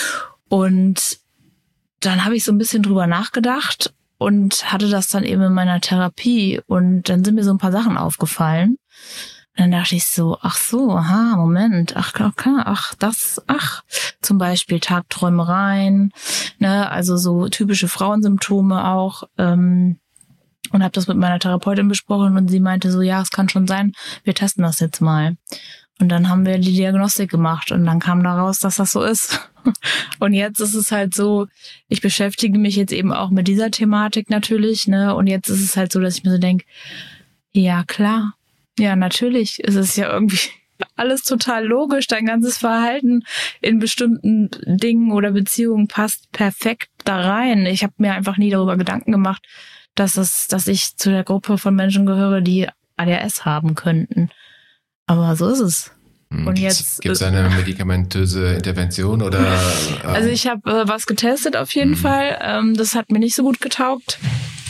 Und dann habe ich so ein bisschen drüber nachgedacht und hatte das dann eben in meiner Therapie und dann sind mir so ein paar Sachen aufgefallen. Dann dachte ich so, ach so, aha, Moment, ach klar, klar, ach das, ach, zum Beispiel Tagträumereien, ne, also so typische Frauensymptome auch, ähm, und habe das mit meiner Therapeutin besprochen und sie meinte so, ja, es kann schon sein, wir testen das jetzt mal. Und dann haben wir die Diagnostik gemacht und dann kam daraus, dass das so ist. Und jetzt ist es halt so, ich beschäftige mich jetzt eben auch mit dieser Thematik natürlich, ne, und jetzt ist es halt so, dass ich mir so denke, ja klar, ja, natürlich ist es ja irgendwie alles total logisch. Dein ganzes Verhalten in bestimmten Dingen oder Beziehungen passt perfekt da rein. Ich habe mir einfach nie darüber Gedanken gemacht, dass es, dass ich zu der Gruppe von Menschen gehöre, die A D H S haben könnten. Aber so ist es. Und jetzt gibt es eine medikamentöse Intervention oder? Ähm also ich habe äh, was getestet auf jeden mhm. Fall. Ähm, das hat mir nicht so gut getaugt.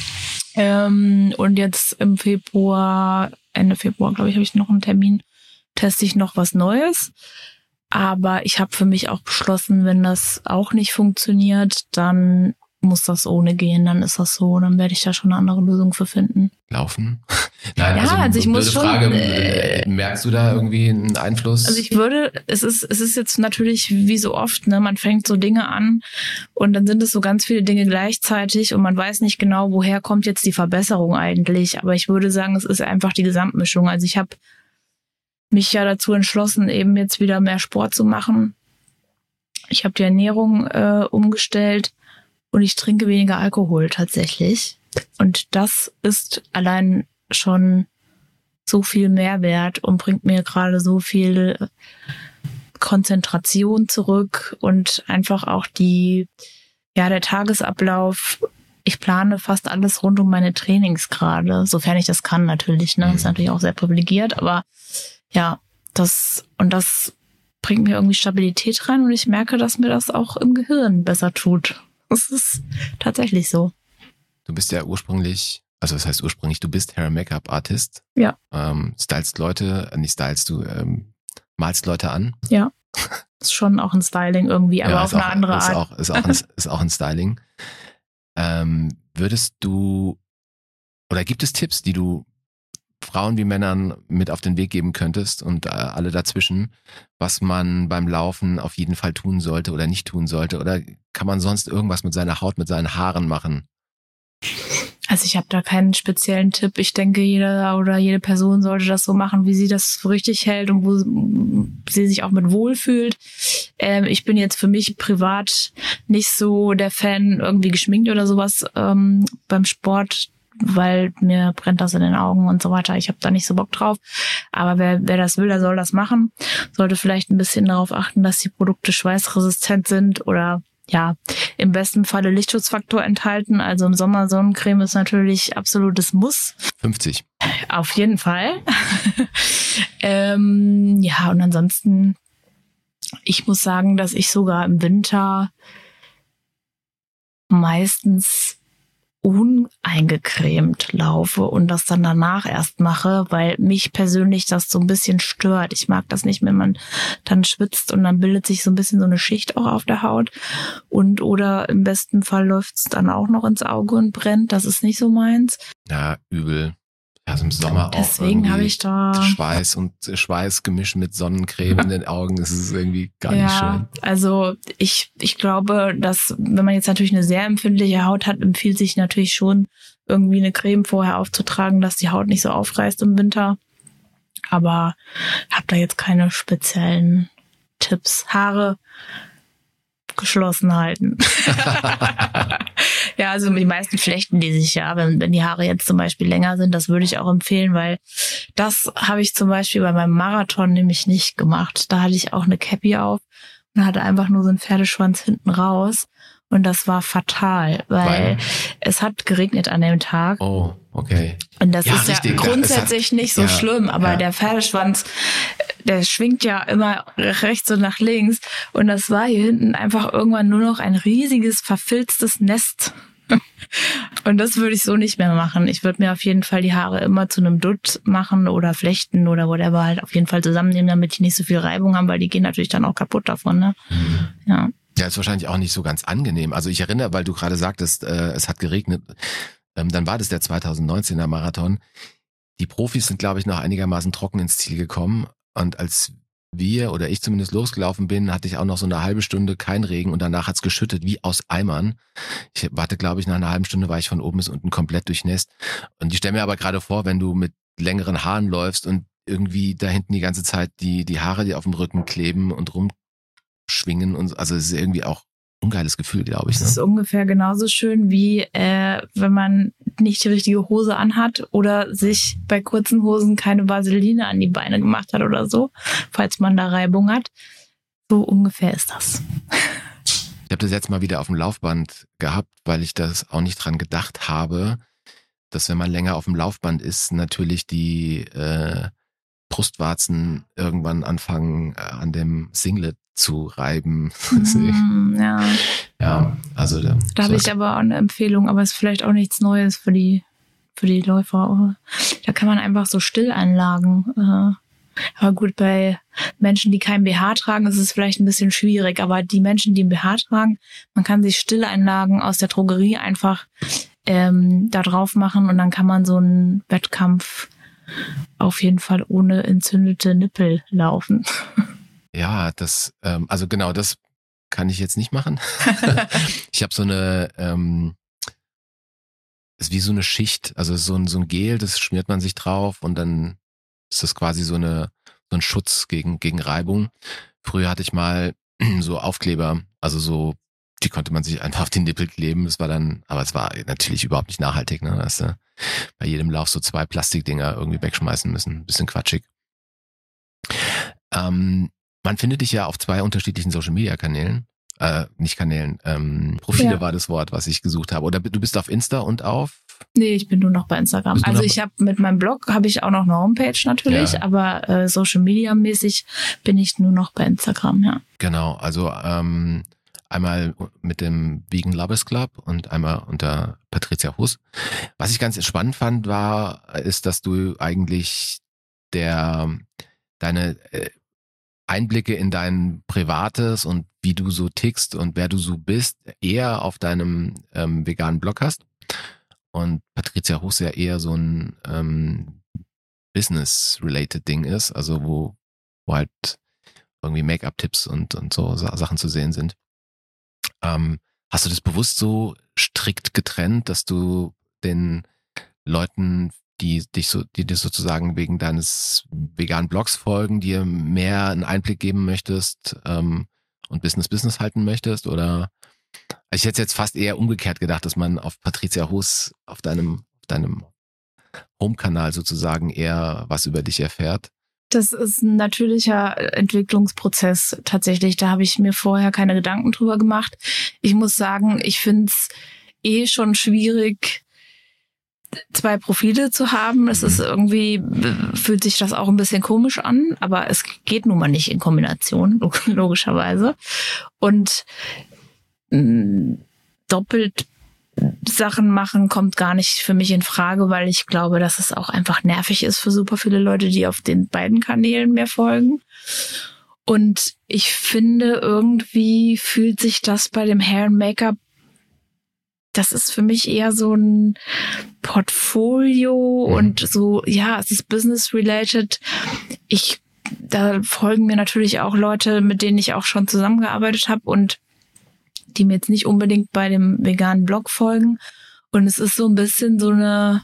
Ähm, und jetzt im Februar, Ende Februar, glaube ich, habe ich noch einen Termin, teste ich noch was Neues. Aber ich habe für mich auch beschlossen, wenn das auch nicht funktioniert, dann muss das ohne gehen, dann ist das so, dann werde ich da schon eine andere Lösung für finden. Laufen? Nein, ja, also, also ich muss schon, Frage, äh, merkst du da irgendwie einen Einfluss? Also ich würde, es ist, es ist jetzt natürlich wie so oft, ne, man fängt so Dinge an und dann sind es so ganz viele Dinge gleichzeitig und man weiß nicht genau, woher kommt jetzt die Verbesserung eigentlich, aber ich würde sagen, es ist einfach die Gesamtmischung. Also ich habe mich ja dazu entschlossen, eben jetzt wieder mehr Sport zu machen. Ich habe die Ernährung äh, umgestellt. Und ich trinke weniger Alkohol tatsächlich. Und das ist allein schon so viel Mehrwert und bringt mir gerade so viel Konzentration zurück und einfach auch die, ja, der Tagesablauf. ich plane fast alles rund um meine Trainings gerade, sofern ich das kann natürlich. Ne? Das ist natürlich auch sehr privilegiert, aber ja, das und das bringt mir irgendwie Stabilität rein und ich merke, dass mir das auch im Gehirn besser tut. Das ist tatsächlich so. Du bist ja ursprünglich, also das heißt ursprünglich, du bist Hair- und Make-up-Artist. Ja. Ähm, stylst Leute, nicht stylst du, ähm, malst Leute an. Ja. Ist schon auch ein Styling irgendwie, aber ja, auf eine auch, andere ist Art. Auch, ist, auch ein, ist auch ein Styling. Ähm, würdest du, oder gibt es Tipps, die du Frauen wie Männern mit auf den Weg geben könntest und äh, alle dazwischen, was man beim Laufen auf jeden Fall tun sollte oder nicht tun sollte? Oder kann man sonst irgendwas mit seiner Haut, mit seinen Haaren machen? Also ich habe da keinen speziellen Tipp. Ich denke, jeder oder jede Person sollte das so machen, wie sie das für richtig hält und wo sie sich auch mit wohlfühlt. Ähm, ich bin jetzt für mich privat nicht so der Fan, irgendwie geschminkt oder sowas ähm, beim Sport, weil mir brennt das in den Augen und so weiter. Ich habe da nicht so Bock drauf. Aber wer, wer das will, der soll das machen. Sollte vielleicht ein bisschen darauf achten, dass die Produkte schweißresistent sind oder ja, im besten Falle Lichtschutzfaktor enthalten. Also im Sommer Sonnencreme ist natürlich absolutes Muss. fünfzig. Auf jeden Fall. ähm, ja, und ansonsten, ich muss sagen, dass ich sogar im Winter meistens uneingecremt laufe und das dann danach erst mache, weil mich persönlich das so ein bisschen stört. Ich mag das nicht, wenn man dann schwitzt und dann bildet sich so ein bisschen so eine Schicht auch auf der Haut und oder im besten Fall läuft es dann auch noch ins Auge und brennt. Das ist nicht so meins. Ja, übel. Also im Sommer auch. Deswegen habe ich da Schweiß und Schweiß gemischt mit Sonnencreme in den Augen. Das ist irgendwie gar ja, nicht schön. Also ich ich glaube, dass wenn man jetzt natürlich eine sehr empfindliche Haut hat, empfiehlt sich natürlich schon irgendwie eine Creme vorher aufzutragen, dass die Haut nicht so aufreißt im Winter. Aber habe da jetzt keine speziellen Tipps. Haare geschlossen halten. Ja, also die meisten flechten die sich ja, wenn, wenn die Haare jetzt zum Beispiel länger sind, das würde ich auch empfehlen, weil das habe ich zum Beispiel bei meinem Marathon nämlich nicht gemacht. Da hatte ich auch eine Cappy auf und hatte einfach nur so einen Pferdeschwanz hinten raus und das war fatal, weil, weil es hat geregnet an dem Tag. Oh, okay. Und das ja, ist richtig, ja grundsätzlich hat, nicht so ja, schlimm, aber ja. der Pferdeschwanz, der schwingt ja immer rechts und nach links. Und das war hier hinten einfach irgendwann nur noch ein riesiges, verfilztes Nest. Und das würde ich so nicht mehr machen. Ich würde mir auf jeden Fall die Haare immer zu einem Dutt machen oder flechten oder whatever, halt auf jeden Fall zusammennehmen, damit die nicht so viel Reibung haben, weil die gehen natürlich dann auch kaputt davon. Ne? Mhm. Ja. Ja, ist wahrscheinlich auch nicht so ganz angenehm. Also ich erinnere, weil du gerade sagtest, äh, es hat geregnet, ähm, dann war das der zwanzig neunzehner Marathon. Die Profis sind, glaube ich, noch einigermaßen trocken ins Ziel gekommen. Und als wir oder ich zumindest losgelaufen bin, hatte ich auch noch so eine halbe Stunde kein Regen und danach hat's geschüttet wie aus Eimern. Ich warte, glaube ich, nach einer halben Stunde war ich von oben bis unten komplett durchnässt. Und ich stelle mir aber gerade vor, wenn du mit längeren Haaren läufst und irgendwie da hinten die ganze Zeit die die Haare, die auf dem Rücken kleben und rumschwingen und also es ist irgendwie auch ein geiles Gefühl, glaube ich. Ne? Das ist ungefähr genauso schön wie äh, wenn man nicht die richtige Hose anhat oder sich bei kurzen Hosen keine Vaseline an die Beine gemacht hat oder so, falls man da Reibung hat. So ungefähr ist das. Ich habe das jetzt mal wieder auf dem Laufband gehabt, weil ich das auch nicht dran gedacht habe, dass wenn man länger auf dem Laufband ist, natürlich die äh, Brustwarzen irgendwann anfangen äh, an dem Singlet zu reiben. Mm, ja. Ja, also da, da habe ich aber auch eine Empfehlung, aber ist vielleicht auch nichts Neues für die für die Läufer. Da kann man einfach so Stillanlagen. Äh, aber gut, bei Menschen, die keinen B H tragen, ist es vielleicht ein bisschen schwierig. Aber die Menschen, die einen B H tragen, man kann sich Stillanlagen aus der Drogerie einfach ähm, da drauf machen und dann kann man so einen Wettkampf auf jeden Fall ohne entzündete Nippel laufen. Ja, das, ähm, also genau, das kann ich jetzt nicht machen. Ich habe so eine, ähm, ist wie so eine Schicht, also so ein, so ein Gel, das schmiert man sich drauf und dann ist das quasi so eine, so ein Schutz gegen, gegen Reibung. Früher hatte ich mal so Aufkleber, also so, die konnte man sich einfach auf den Nippel kleben. Das war dann, aber es war natürlich überhaupt nicht nachhaltig, ne? Da hast du bei jedem Lauf so zwei Plastikdinger irgendwie wegschmeißen müssen. Ein bisschen quatschig. Ähm, man findet dich ja auf zwei unterschiedlichen Social-Media-Kanälen. Äh, nicht Kanälen, ähm, Profile Ja. war das Wort, was ich gesucht habe. Oder du bist auf Insta und auf? Nee, ich bin nur noch bei Instagram. Bist du Also noch- ich habe mit meinem Blog habe ich auch noch eine Homepage natürlich, Ja. aber äh, Social Media mäßig bin ich nur noch bei Instagram, ja. Genau, also ähm, einmal mit dem Vegan Lovers Club und einmal unter Patricia Huss. Was ich ganz spannend fand, war, ist, dass du eigentlich der deine äh, Einblicke in dein Privates und wie du so tickst und wer du so bist, eher auf deinem ähm, veganen Blog hast. Und Patricia Huss ja eher so ein ähm, Business-related Ding ist, also wo, wo halt irgendwie Make-up-Tipps und, und so Sa- Sachen zu sehen sind. Ähm, hast du das bewusst so strikt getrennt, dass du den Leuten, die dich so, die dir sozusagen wegen deines veganen Blogs folgen, dir mehr einen Einblick geben möchtest ähm, und Business Business halten möchtest? Oder ich hätte jetzt fast eher umgekehrt gedacht, dass man auf Patricia Huss auf deinem, auf deinem Home-Kanal sozusagen eher was über dich erfährt. Das ist ein natürlicher Entwicklungsprozess tatsächlich. Da habe ich mir vorher keine Gedanken drüber gemacht. Ich muss sagen, ich finde es eh schon schwierig, zwei Profile zu haben. Es ist irgendwie, fühlt sich das auch ein bisschen komisch an, aber es geht nun mal nicht in Kombination, logischerweise. Und mh, doppelt Sachen machen kommt gar nicht für mich in Frage, weil ich glaube, dass es auch einfach nervig ist für super viele Leute, die auf den beiden Kanälen mehr folgen. Und ich finde, irgendwie fühlt sich das bei dem Hair and Make-up, das ist für mich eher so ein Portfolio Mhm. und so, ja, es ist business-related. Ich, da folgen mir natürlich auch Leute, mit denen ich auch schon zusammengearbeitet habe und die mir jetzt nicht unbedingt bei dem veganen Blog folgen. Und es ist so ein bisschen so eine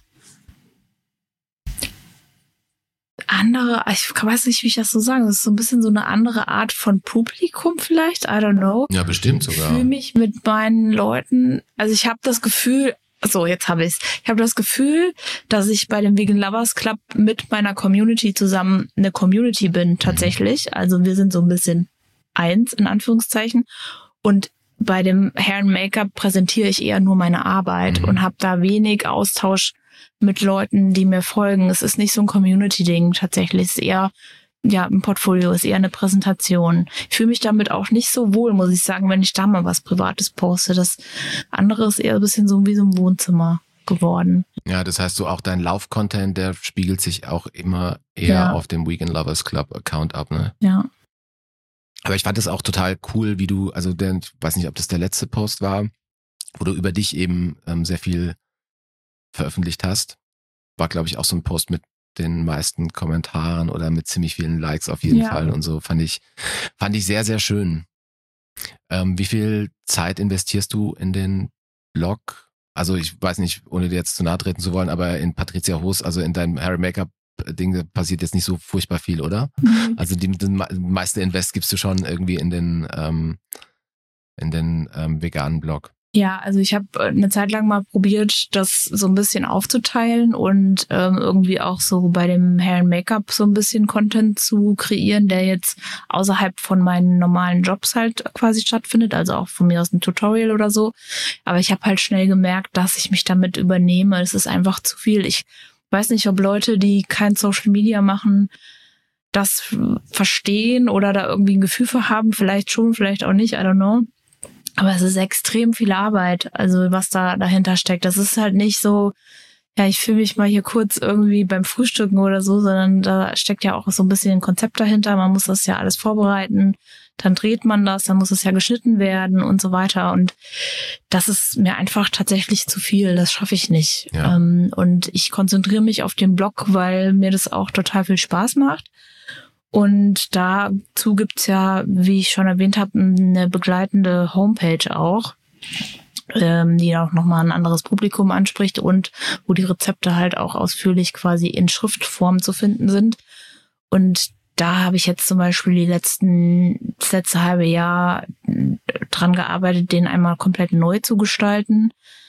andere, ich weiß nicht, wie ich das so sagen, es ist so ein bisschen so eine andere Art von Publikum vielleicht, I don't know. Ja, bestimmt Ich sogar. fühle mich mit meinen Leuten, also ich habe das Gefühl, so jetzt habe ich es, ich habe das Gefühl, dass ich bei dem Vegan Lovers Club mit meiner Community zusammen eine Community bin tatsächlich. Also wir sind so ein bisschen eins in Anführungszeichen und bei dem Hair and Make-up präsentiere ich eher nur meine Arbeit Mhm. und habe da wenig Austausch mit Leuten, die mir folgen. Es ist nicht so ein Community-Ding tatsächlich. Es ist eher ja ein Portfolio, es ist eher eine Präsentation. Ich fühle mich damit auch nicht so wohl, muss ich sagen, wenn ich da mal was Privates poste. Das andere ist eher ein bisschen so wie so ein Wohnzimmer geworden. Ja, das heißt so auch dein Lauf-Content, der spiegelt sich auch immer eher Ja. auf dem Vegan Lovers Club Account ab, ne? Ja. Aber ich fand es auch total cool, wie du, also der, ich weiß nicht, ob das der letzte Post war, wo du über dich eben ähm, sehr viel veröffentlicht hast. War, glaube ich, auch so ein Post mit den meisten Kommentaren oder mit ziemlich vielen Likes auf jeden Ja. Fall und so. Fand ich, fand ich sehr, sehr schön. Ähm, wie viel Zeit investierst du in den Blog? Also ich weiß nicht, ohne dir jetzt zu nahe treten zu wollen, aber in Patricia Huss, also in deinem Hair and Make-up Ding passiert jetzt nicht so furchtbar viel, oder? Also die, die meiste Invest gibst du schon irgendwie in den ähm, in den ähm, veganen Blog. Ja, also ich habe eine Zeit lang mal probiert, das so ein bisschen aufzuteilen und ähm, irgendwie auch so bei dem Hair and Make-up so ein bisschen Content zu kreieren, der jetzt außerhalb von meinen normalen Jobs halt quasi stattfindet, also auch von mir aus ein Tutorial oder so. Aber ich habe halt schnell gemerkt, dass ich mich damit übernehme. Es ist einfach zu viel. Ich weiß nicht, ob Leute, die kein Social Media machen, das verstehen oder da irgendwie ein Gefühl für haben. Vielleicht schon, vielleicht auch nicht, I don't know. Aber es ist extrem viel Arbeit, also was da dahinter steckt. Das ist halt nicht so, ja, ich fühle mich mal hier kurz irgendwie beim Frühstücken oder so, sondern da steckt ja auch so ein bisschen ein Konzept dahinter. Man muss das ja alles vorbereiten, dann dreht man das, dann muss es ja geschnitten werden und so weiter. Und das ist mir einfach tatsächlich zu viel. Das schaffe ich nicht. Ja. Ähm, und ich konzentriere mich auf den Blog, weil mir das auch total viel Spaß macht. Und dazu gibt's ja, wie ich schon erwähnt habe, eine begleitende Homepage auch, ähm, die auch nochmal ein anderes Publikum anspricht und wo die Rezepte halt auch ausführlich quasi in Schriftform zu finden sind. Und da habe ich jetzt zum Beispiel die letzten, das letzte halbe Jahr dran gearbeitet, den einmal komplett neu zu gestalten.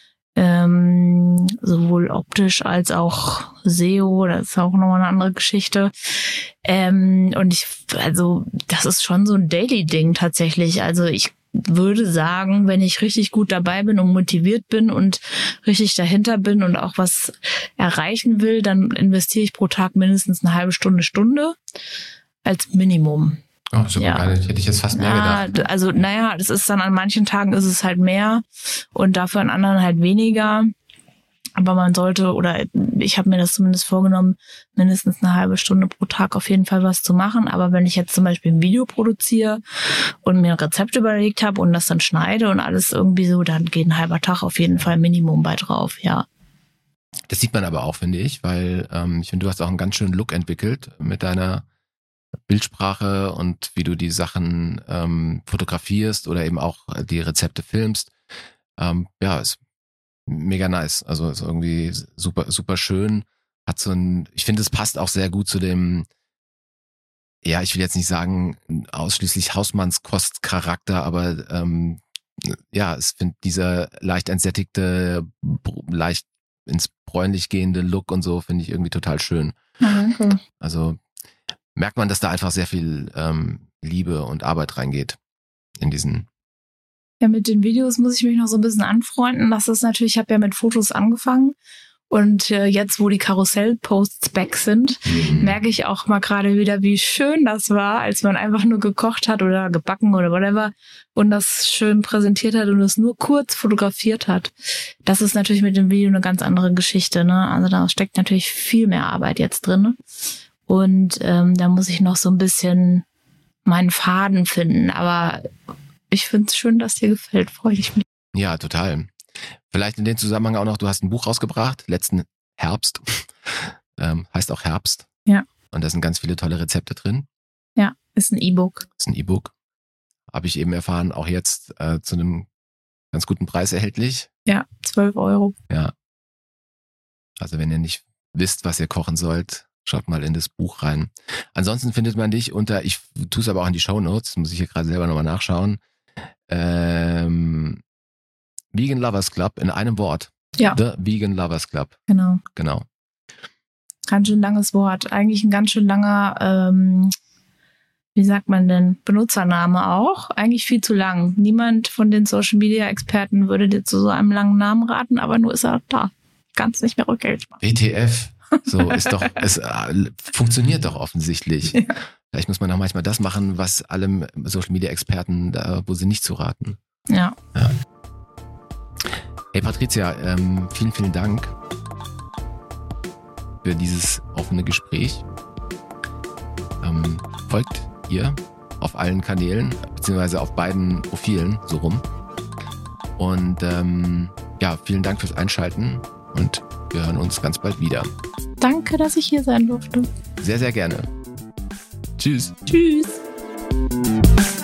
Ähm, sowohl optisch als auch S E O, das ist auch nochmal eine andere Geschichte. Ähm, und ich, also, das ist schon so ein Daily-Ding tatsächlich. Also ich würde sagen, wenn ich richtig gut dabei bin und motiviert bin und richtig dahinter bin und auch was erreichen will, dann investiere ich pro Tag mindestens eine halbe Stunde, Stunde als Minimum. Oh, super ja. geil. Hätte ich jetzt fast mehr ja, gedacht. Also, naja, das ist dann an manchen Tagen ist es halt mehr und dafür an anderen halt weniger. Aber man sollte, oder ich habe mir das zumindest vorgenommen, mindestens eine halbe Stunde pro Tag auf jeden Fall was zu machen. Aber wenn ich jetzt zum Beispiel ein Video produziere und mir ein Rezept überlegt habe und das dann schneide und alles irgendwie so, dann geht ein halber Tag auf jeden Fall Minimum bei drauf, ja. Das sieht man aber auch, finde ich, weil ähm, ich finde, du hast auch einen ganz schönen Look entwickelt mit deiner Bildsprache und wie du die Sachen ähm, fotografierst oder eben auch die Rezepte filmst. Ähm, ja, ist mega nice. Also ist irgendwie super, super schön. Hat so ein, ich finde, es passt auch sehr gut zu dem, ja, ich will jetzt nicht sagen, ausschließlich Hausmannskost-Charakter, aber ähm, ja, es finde dieser leicht entsättigte, leicht ins bräunlich gehende Look und so, finde ich irgendwie total schön. Mhm. Also merkt man, dass da einfach sehr viel ähm, Liebe und Arbeit reingeht in diesen. Ja, mit den Videos muss ich mich noch so ein bisschen anfreunden. Das ist natürlich, ich habe ja mit Fotos angefangen und äh, jetzt, wo die Karussell-Posts back sind, mhm. merke ich auch mal gerade wieder, wie schön das war, als man einfach nur gekocht hat oder gebacken oder whatever und das schön präsentiert hat und es nur kurz fotografiert hat. Das ist natürlich mit dem Video eine ganz andere Geschichte, ne? Also da steckt natürlich viel mehr Arbeit jetzt drin und ähm, da muss ich noch so ein bisschen meinen Faden finden, aber ich finde es schön, dass dir gefällt, freue ich mich. Ja, total. Vielleicht in dem Zusammenhang auch noch, du hast ein Buch rausgebracht, letzten Herbst, ähm, heißt auch Herbst. Ja. Und da sind ganz viele tolle Rezepte drin. Ja, ist ein E-Book. Ist ein E-Book. Habe ich eben erfahren, auch jetzt äh, zu einem ganz guten Preis erhältlich. Ja, zwölf Euro. Ja. Also wenn ihr nicht wisst, was ihr kochen sollt, schaut mal in das Buch rein. Ansonsten findet man dich unter, ich tue es aber auch in die Shownotes, muss ich hier gerade selber nochmal nachschauen, ähm, Vegan Lovers Club in einem Wort. Ja. The Vegan Lovers Club. Genau. Genau. Ganz schön langes Wort. Eigentlich ein ganz schön langer, ähm, wie sagt man denn, Benutzername auch. Eigentlich viel zu lang. Niemand von den Social Media Experten würde dir zu so einem langen Namen raten, aber nur ist er da. Ganz nicht mehr rückgängig machen. W T F. So ist doch, es äh, funktioniert doch offensichtlich. Ja. Vielleicht muss man auch manchmal das machen, was alle Social Media Experten, da, wo sie nicht zu raten. Ja. ja. Hey Patricia, ähm, vielen, vielen Dank für dieses offene Gespräch. Ähm, folgt ihr auf allen Kanälen, beziehungsweise auf beiden Profilen, so rum. Und ähm, ja, vielen Dank fürs Einschalten und wir hören uns ganz bald wieder. Danke, dass ich hier sein durfte. Sehr, sehr gerne. Tschüss. Tschüss.